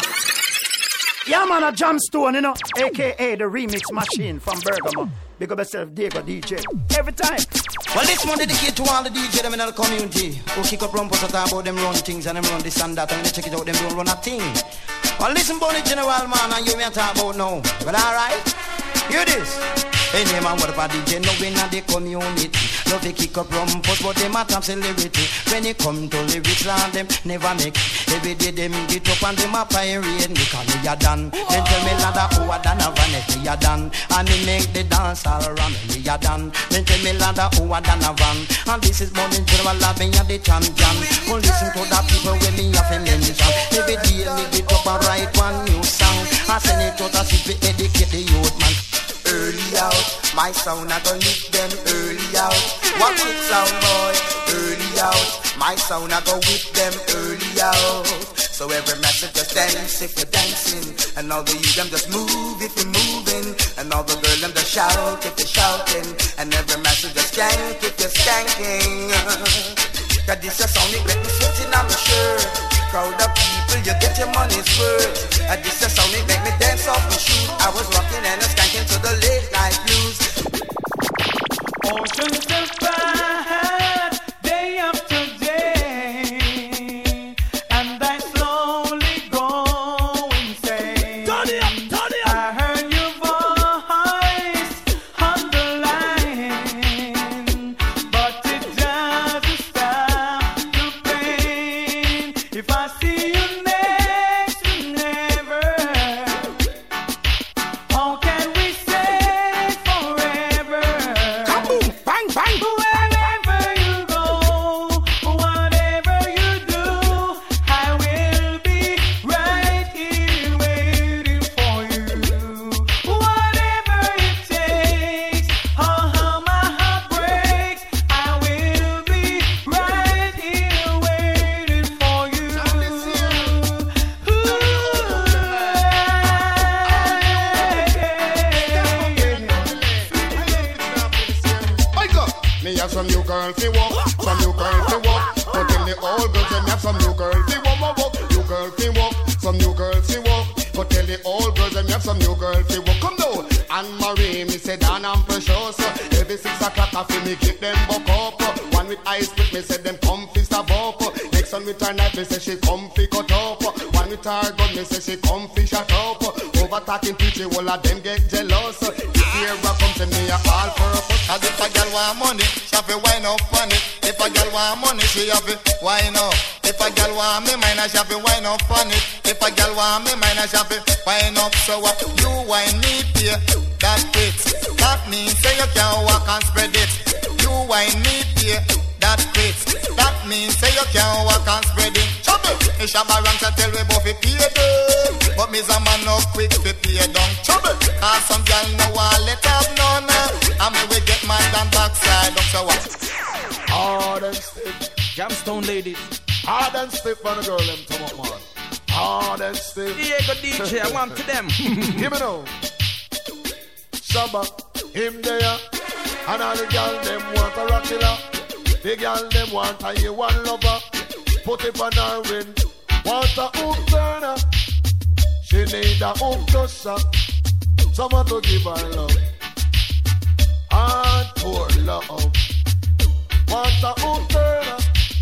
Yeah, man, a Jamstone, you know, a.k.a. the remix machine from Bergamo. Big up yourself, Diego DJ. Every time. Well, this one dedicated to all the DJ them in the community who kick up rumpus and talk about them run things and them run this and that and they check it out, them don't run a thing. Well, listen, Bonnie General, man, and you may talk about now. But alright, hear this. Hey, man, what about DJ? No, we not the community. Love to kick up rumpus, but them a top celebrity. When it come to lyrics, and them never make. Every day them get up and them a pirate. Me call me a Dan. Then tell me ladder who a Dan a van if me a Dan. And me make the dance all around me a Dan. Then tell me ladder who a Dan a van. And this is Morning General, me a the champion. Well, listen to the people when me a fi mention. Every day me get up and write one new song. I send it out as if we educate the youth, man. Early out, my sound I go lift them early out. Watch it sound boy, early out. My sound I go with them early out. So every message just dance if you're dancing. And all the youth them just move if you're moving. And all the girls them just shout if you're shouting. And every message just skank if you're skanking. Cause this a sound it make me sweating on my shirt. Crowd of people, you get your money's worth. And this a sound it make me dance off my shoes. I was rocking and skanking to the late night blues. Oceans of bad, day after day, and I slowly go insane. Turn it up. I heard your voice on the line, but it doesn't stop the pain. If I see you next to never, how can we say forever? Kaboom, bang, bang. Wherever you go, whatever you do, I will be right here waiting for you. Whatever it takes, how my heart breaks, I will be right here waiting for you. Me have some new girl fi walk, some new girl fi walk. But tell the old girls them have some new girl fi walk, new girl fi walk, some new girl fi walk. But tell the old girls them have some new girl fi walk. Come down, Anne Marie, me say down and precious. Every 6 o'clock I feel me get them buck up. 1 with ice cream, me say them comfy stab up. Next one with her knife, me say she comfy cut up. One with her gun, me say she comfy shut up. Overtalking people, all of them get jealous. If you ever come to me, I all for a fuss. Cause if a girl want money, she have to wind up on it. If a girl want money, she have to wind up. If a girl want me mine, she have to wind up on it. If a girl want me mine, she have to wind up. So what you wine me pay, that it. That means say you can walk and spread it. You wine me pay, that it. That means say you can walk and spread it. Trouble, it's a barang to tell we both we pay them. But me's a man no quick to pay down. Trouble, cause some girl no want let have none. And me we get mad and backside up. So what? Hard and stiff. Jamstone ladies. Hard and stiff for the girl them come up, man. Hard and stiff. Diego DJ, I want to them. Give me now. Shabba, him there. And all the girl them want a rock killer. The girl them want a year one lover. Put it on her ring. Want a hook turner. She need a hook tosser. Someone to give her love. Hardcore love. Want a hook turner.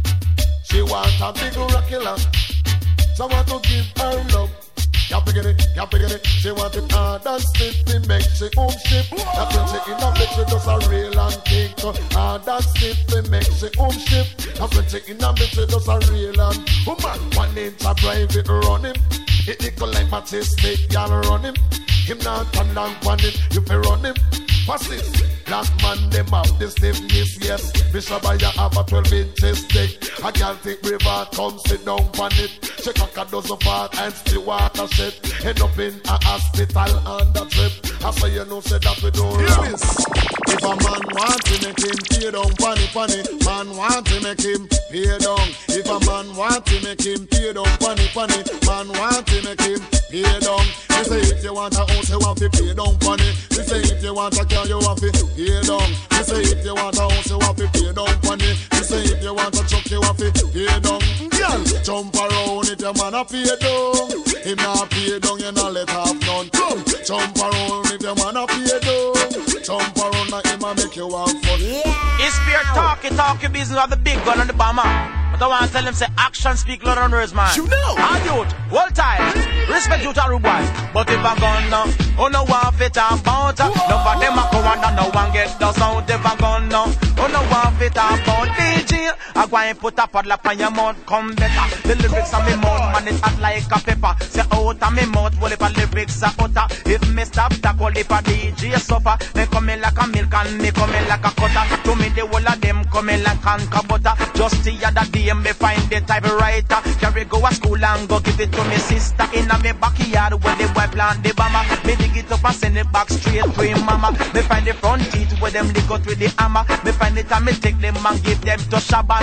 She want a big rockilla. Someone to give her love. You get it. She want it hard and stiff. It makes she home shift. That when she in a bed, she does a real and kick. Hard and stiff, it makes she home shift. That when she in a bed, she does a real and woman. 1 inch a private run him. It nickel like matches stick, y'all run him. Him not turn down on it, you fi run him. What's this? Black man, them have the stiffness, yes. Bishop, I have a 12 inches thick. I can't take river, come sit down on it. She cock a dozen fart and still water shit. End up in a hospital on the trip. I say you know, say that we don't rap. If a man want to make him pay down, funny. Man want to make him pay down. If a man want to make him pay down, funny. Man want to make him pay down. They say if you want a house, you want to pay down, funny. They say if you want a car, you want to pay down. They say if you want a house, you want to pay down, funny. They say if you want a truck, you want to pay down. Girl, jump around if your man a pay down. If not pay down, you not let have none. Come, jump around if your man a pay down. Jump around like him a make you have fun. It's pure talky business of the big gun and the bomber. But I want to tell them say action speak louder than words, man. You know. Hard youth, hold tight. Respect you to rude boy. But if I gun now, oh no one fit and bout. No for them a come and no one get the sound. If I gun now, oh no one fit and bout. DJ, I go and put a padlock on your mouth, come better. The lyrics on me mouth, man, it hot like a pepper. Say out of me mouth, well if a lyrics are utter. If me stop that, well if a DJ suffer. They come in like a milk and me come in like a cutter. To me the whole of them come in like canker butter. Just the other day me find the typewriter. Carry go to school and go give it to me sister. In a me backyard where the boy plant the bomber. Me dig it up and send it back straight to him mama. Me find the front teeth where them lick out with the hammer. Me find it and me take them and give them to Shabba.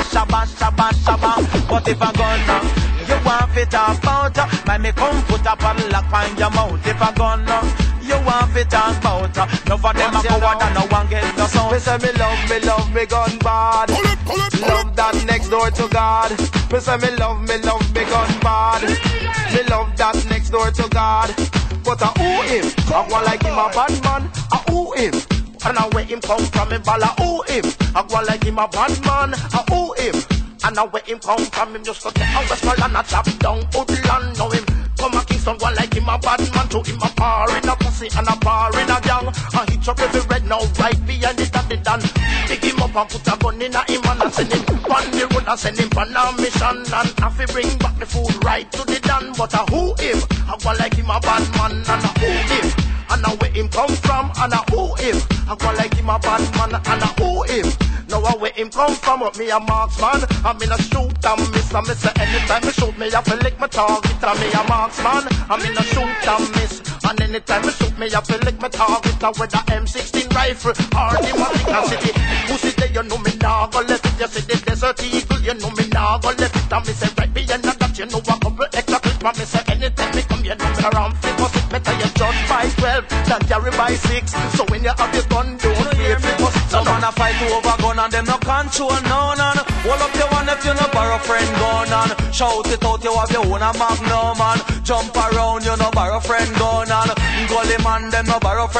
But if I gonna, you want fit about, my me come put up a lock on your mouth. If I gonna, you want fit about, no for them a coward and no one get the sound. Me say me love me gun bad. Love that next door to God. Me say me love me gun bad. Me love that next door to God. But I owe him, I want like him a bad man. I owe him. And I where him come from, him ball I owe him. I go like him a bad man, I owe him. And I where him come from, him just go take a Westmoreland and chop down Woodland. Know him come a Kingston, go like him a bad man. To him a bar in a pussy and a bar in a gang. And he chop every red now right behind it at the done. Pick him up and put a gun in a him and send him on the road and send him on a mission. And have to bring back the food right to the done. But I who him, I go like him a bad man and I who him. And I where him come from, and I owe him. I go like him a bad man, and I owe him. Now I where him come from, with me a marksman. I'm in a shoot and miss, and me say anytime me shoot me, I feel like my target. And me a marksman, I'm in a shoot and miss. And anytime me shoot me, I feel like my target. Now with the M16 rifle, or the Malikan City. Pussy there, you know me nah go left it. You see the Desert Eagle, you know me nah go left it. And me say right behind that, you know a couple extra clip. And me say anytime me come, you know me around 5 or 6 meter, you judge by 12. Than carry by 6. So when you have your gun, don't hear me. Some man a fight over gun and them no control none. Hold up your one if you no borrow friend gun on. Shout it out, you have your own a magnum man. Jump around, you no borrow friend gun on. Gully man, them no borrow friend.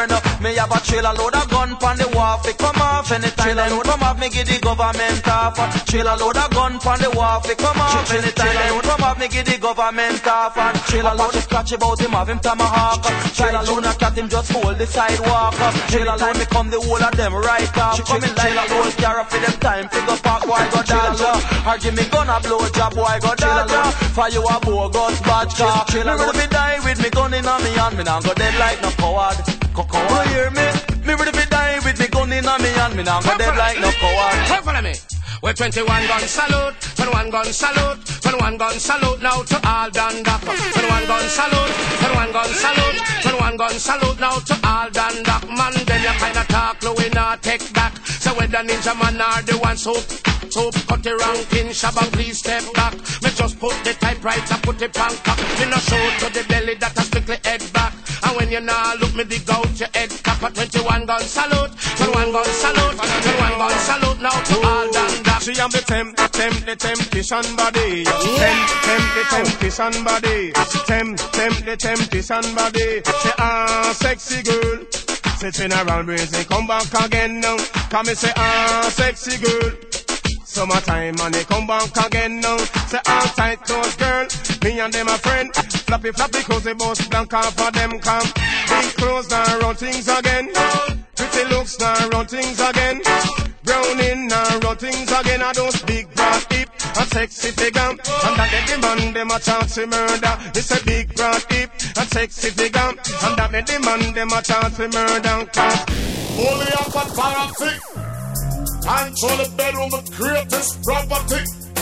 Me have a trailer load of gun pon the wharf, it come off. Anytime them come off, me give the government off. Trailer load of gun pon the wharf, it come off. Anytime them come off, me give the government off. And trailer load is scratch about him, have him tomahawk. Trailer load a cat, him just hold the sidewalk. Trailer load me come the whole of them right off. Come in trailer load, carry for them time, figure park, boy go dodger. Or give me gun a blow job, boy go dodger. For you a bogus badge car. Me ready fi die with me gun in a me hand, me nah go dead like no coward. You hear me? Me ready fi die with me gun in a me hand, me nah go dead like no coward. Come follow me. We're 21 gun salute, 21 gun salute, 21 gun salute now to all Dundalk. 21 gun salute, 21 gun salute, 21 gun salute now to all Dundalk. Man, then you kinda talk, no we not take back. So when the ninja man are the ones who cut the ranking, Shabba please step back. Me just put the typewriter, put the pan cock. Me no show to the belly that I strictly head back. And when you now look me dig out your head cap at 21 gun salute, 21 gun salute, 21 gun salute now to all Dundalk. She am the temptation body. Tempt the temptation body. Tempt the temptation body. Say sexy girl. Say general breezy come back again now. Come and say sexy girl. Summertime and they come back again now. Say all tight clothes girl. Me and them a friend. Flappy cause they both blank off for them come. Big clothes now run things again. Pretty looks now run things again. Browning now run things again. Are those big broad hip and sexy figure. And that they demand them a chance to murder. It's a big broad hip and sexy figure. And that they demand them a chance to murder. Only up a party. Control the bedroom with greatest property.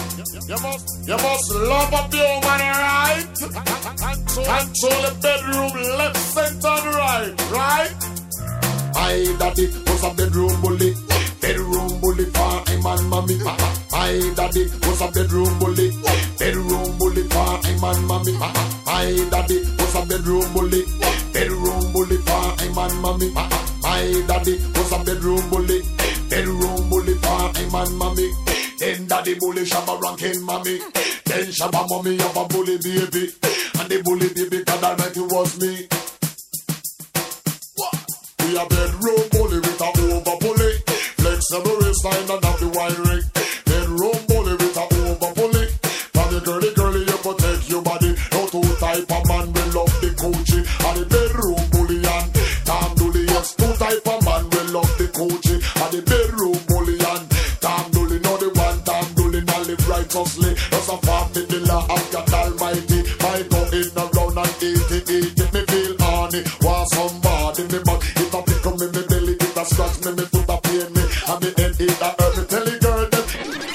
You must love up your woman, right? Control the bedroom left, center, and right? My daddy was a bedroom bully for him and mommy. My daddy was a bedroom bully for him and mommy. My daddy was a bedroom bully for him and mommy. My daddy was a bedroom bully for him and mommy. Then daddy bully Shabba ranking mommy. Then Shabba mommy have a bully baby. And the bully baby God almighty was me. We a bedroom bully with a over bully. Flexible waistline and have the wiring. Bedroom bully with a over bully. From the girly you protect your body. No two type of man will love the coochie. And the bedroom bully and Tom Dooley. Yes, two type of man will love the coochie. And the bedroom bully and Tom Dooley. No the one Tom Dooley not live righteously. That's a family the law of God Almighty. My go in around and 88. Get me feel honey. Want somebody me back. If I pick up me belly, it a scratch me foot a pain me. And me head it a hurt me. Tell the girl that.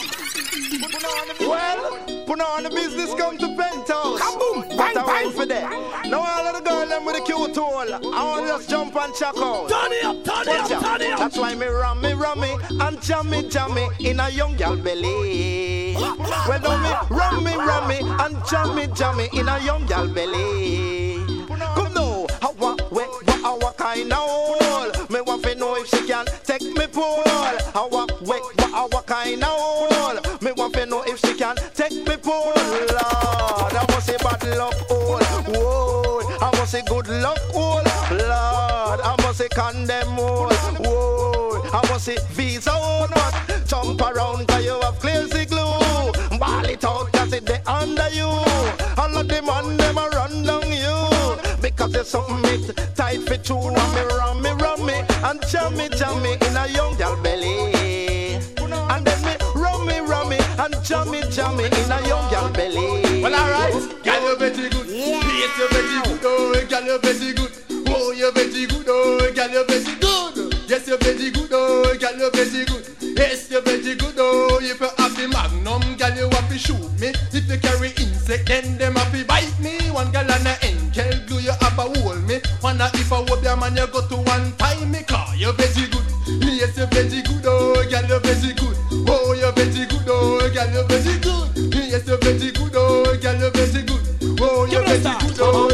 Well, put on the business come to Penthouse. Kaboom! Bang, bang for that. Now all of the girls them with the cute hole. I want to just jump and check out. Turn it up, turn it up, turn it up. That's why me ram me and jammy in a young girl belly. Well, don't me ram me and jammy in a young girl belly. Come now, how kind of hole? Me want to know if she can take me pool. How kind of hole? Me want to know if she can take me pool. Lord, I must say bad luck hole. Whoa, I must say good luck hole. Lord, I must say condemn hole. Whoa, I must say visa hole. Jump around 'cause you have crazy glue. Ball it out 'cause it dey under you. All of them on them a run down you. Because there's something made tight for two. And me ram me and jammy in a young girl belly. And then me ram me and jammy in a young girl belly. Well, alright, girl, you're very good. Yes, you're very good. Oh, girl, you're very good. Oh, you're very good. Oh, girl, you're very good. Yes, you're very good. Oh, girl, you're very good. Yes, you're very good. Oh, if you have the magnum, girl, you have to shoot me. If you carry insect, then them have to bite me. One girl and an angel glue, you have a hold me. One if I hope your man, you go to one time me car. You're very good. Yes, you're very good. Oh, girl, you're very good. Oh, you're very good. Oh, girl, you're very good. Yes, you're very good. Oh, girl, you're very good. Oh, you're very good. Oh,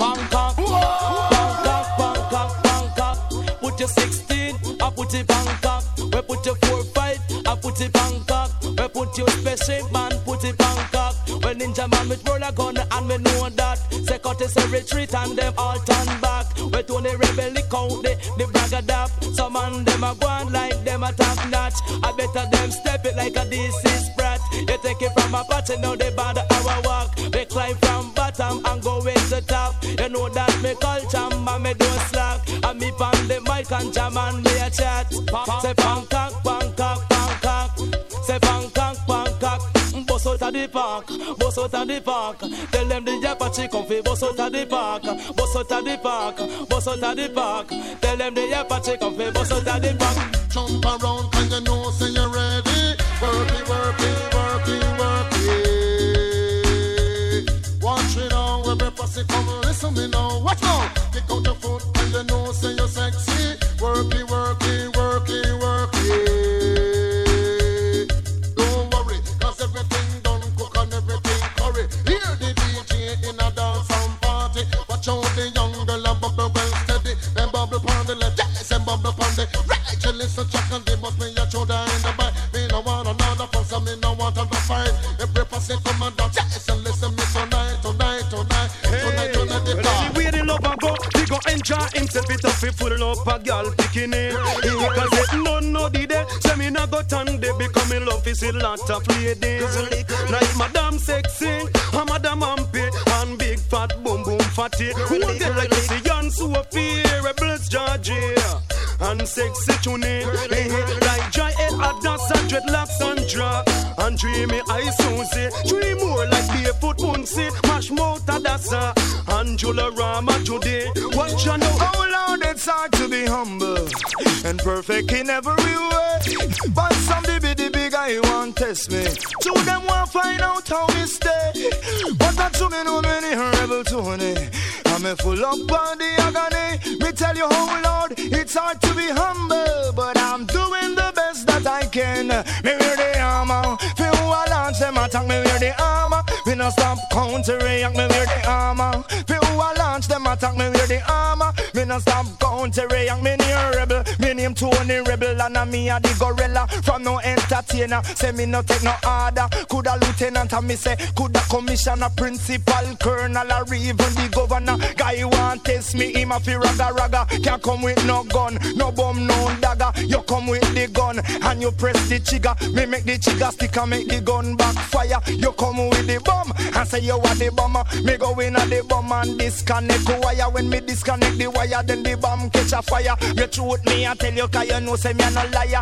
put your 16, I put it Bangkok. We put your 4-5, I put it Bangkok. We put your special man, put it Bangkok. When Ninja Man with roll a gun and me know that. Say cut is a retreat and them them all turn back. We to the rebel, the count, the bragadap. Some man them a go on like them a top notch. I better them step it like a DC Sprat. You take it from a party, now they bother our walk. They climb from bottom and go way to top. You know that me culture, man, me don't slack. And me pan the mic and jam and me a chat. Say pankak, pankak, pankak. Say pankak, pankak. Boss out of the park, boss out of the park. Tell them the Apache come fi boss out of the park, boss out of the park, boss out of the park. Tell them the Apache come fi boss out of the park. Jump around and you know say you're ready. Work it, work it, work it, work it. Watch it all, every pussy come listen me now. Watch now, kick out your foot and you know say you're sexy. Work it, work it, work it, work it. Don't worry, cause everything done cook and everything curry. Hear the DJ in a dance and party. Watch out the young girl and bubble well steady. Then bubble pon the left, yes, and bubble pon the right. You listen, check and they must me a shoulder in the back. Me no want another fuss and me no want to fight. Every person come and dance, yes, and listen me tonight, tonight, tonight, tonight, tonight. The way the lover go, he go enjoy himself. It up, he full up a girl picking it. Because it no the day. Say me no go turn day because me love is a lot of ladies. Like Madame Sexy, and Madame Ampy, and Big Fat Boom Boom Fatty. Who get like Lucy and Sophie, Rebels Georgia, and Sexy Tune. Like Joy Ed Adassa, Dreadlocks and Dra, and Dreamy Eye Susie. Dream more like Barefoot Punsy, Mash Mouth Adassa, and Jula Rama Judy. What you know? Oh Lord, it's hard to be humble and perfect in every way. But some the big guy want test me. Two them want find out how me stay. But not to me no many rebel Tony. I'm a full up on the agony. Me tell you, oh Lord, it's hard to be humble, but I'm doing the best that I can. Me wear the armor, feel who I launch them attack. Me wear the armor, me no stop counter react. Me wear the armor, feel who I launch them attack. Me wear the armor, me no stop counter react. Me near rebel, me name Tony Rebel, and me a the gorilla from no entertainer. Say me no take no order. Coulda lieutenant and me say coulda commissioner, principal, colonel, or even the governor. Guy want test me, him a fi raga. Can't come with no gun, no bomb, no dagger. You come with the gun and you press the trigger. Me make the trigger stick and make the gun backfire. You come with the bomb and say you are the bomber. Me go in at the bomb and disconnect the wire. When me disconnect the wire, then the bomb catch a fire. You truth me and tell you 'cause you know say me a no liar.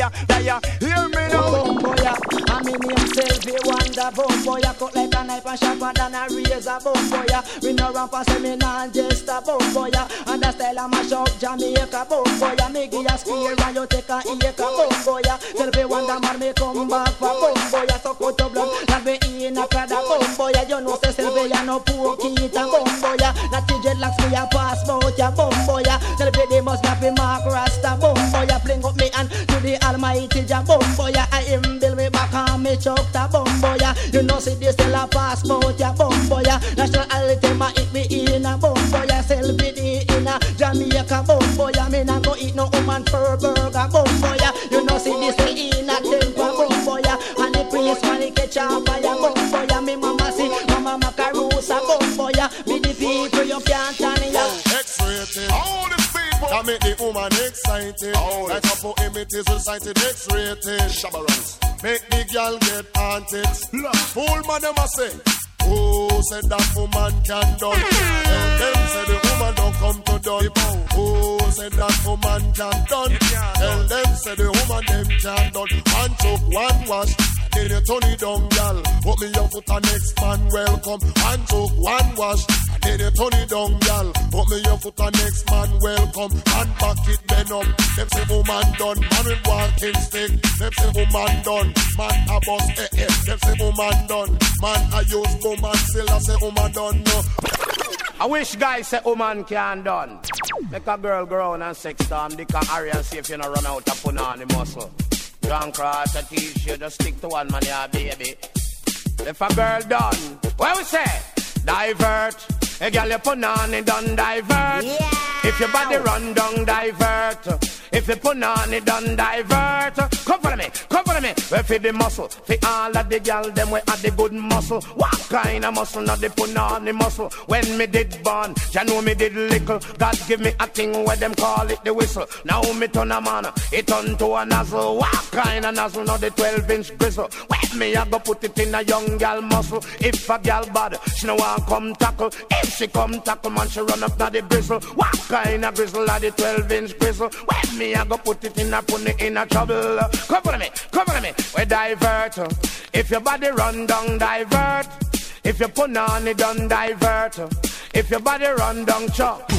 Hear me now. Boom boya, I mean himself a wonder. Boom boya, cut like a knife and sharper than a razor. Boom boya, we no ramp and say me nah just a boom boya. And the style of mash up Jamaica. Boom boya, me give a spear and you take a acre. Boom boya, tell me wonder man me come back for boom boya. So cut your blood like me in a Prada. Boom boya, you know say Sylvia no poor kid. Boom boya, not the dreadlocks me a passport ya. Boom boya, tell me they must not be Mark Rasta. Boom boya, fling up me and to the Almighty Jah. Boom boya, I him build me back and me chuck ta. Boom boya, you know see this still a passport ya. Boom boya, national anthem a hit me in a. Boom boya, sell video in a Jamaica. Boom boya, me nah go eat no woman for burger. Boom boya, you know see this still in a temper. Boom boya, and the priest man he catch a fire. Boom boya, me mama see mama Macarosa. Boom boya, me the people you can't turn ya. X-rated. All the people that make the woman excited. Like a poem it is recited. X-rated. Shabarans. Make the girl get antics. Fool man them a say, who said that woman can done? Tell them say the woman don't come to done. Who said that woman can done? Tell them say the woman them can done. And took one wash, then you turn it down, girl. Put me your foot and next man welcome. And took one wash, then you turn it down, girl. Put me your foot and next man welcome. And back it then up. Them say woman done, man with walking stick. Them say woman done, man a boss Them say woman done, man a use boom and still I say woman done no. I wish guys say woman can done. Make a girl grown and sex time. Dick and Harry and see if you no run out of put on the muscle. John Cross a teach you just stick to one man, yeah baby. If a girl done, what we say? Divert. A girl you put on it done divert. Yeah. If your body run down divert. If you put on it done divert. Come follow me, come follow Cover me, we feed the muscle. For all of the gal, them we have the good muscle. What kind of muscle? Not the punani muscle. When me did born, ya know me did little. God give me a thing where them call it the whistle. Now me turn a man, it turn to a nozzle. What kind of nozzle? Not the 12-inch grizzle. When me I go put it in a young gal muscle. If a gal bad, she no want come tackle. If she come tackle, man, she run up na the bristle. What kind of grizzle are the 12-inch grizzle? When me I go put it in a put it in a trouble. Cover me, we divert. If your body run down, divert. If you put on it, don't divert. If your body run down, chop.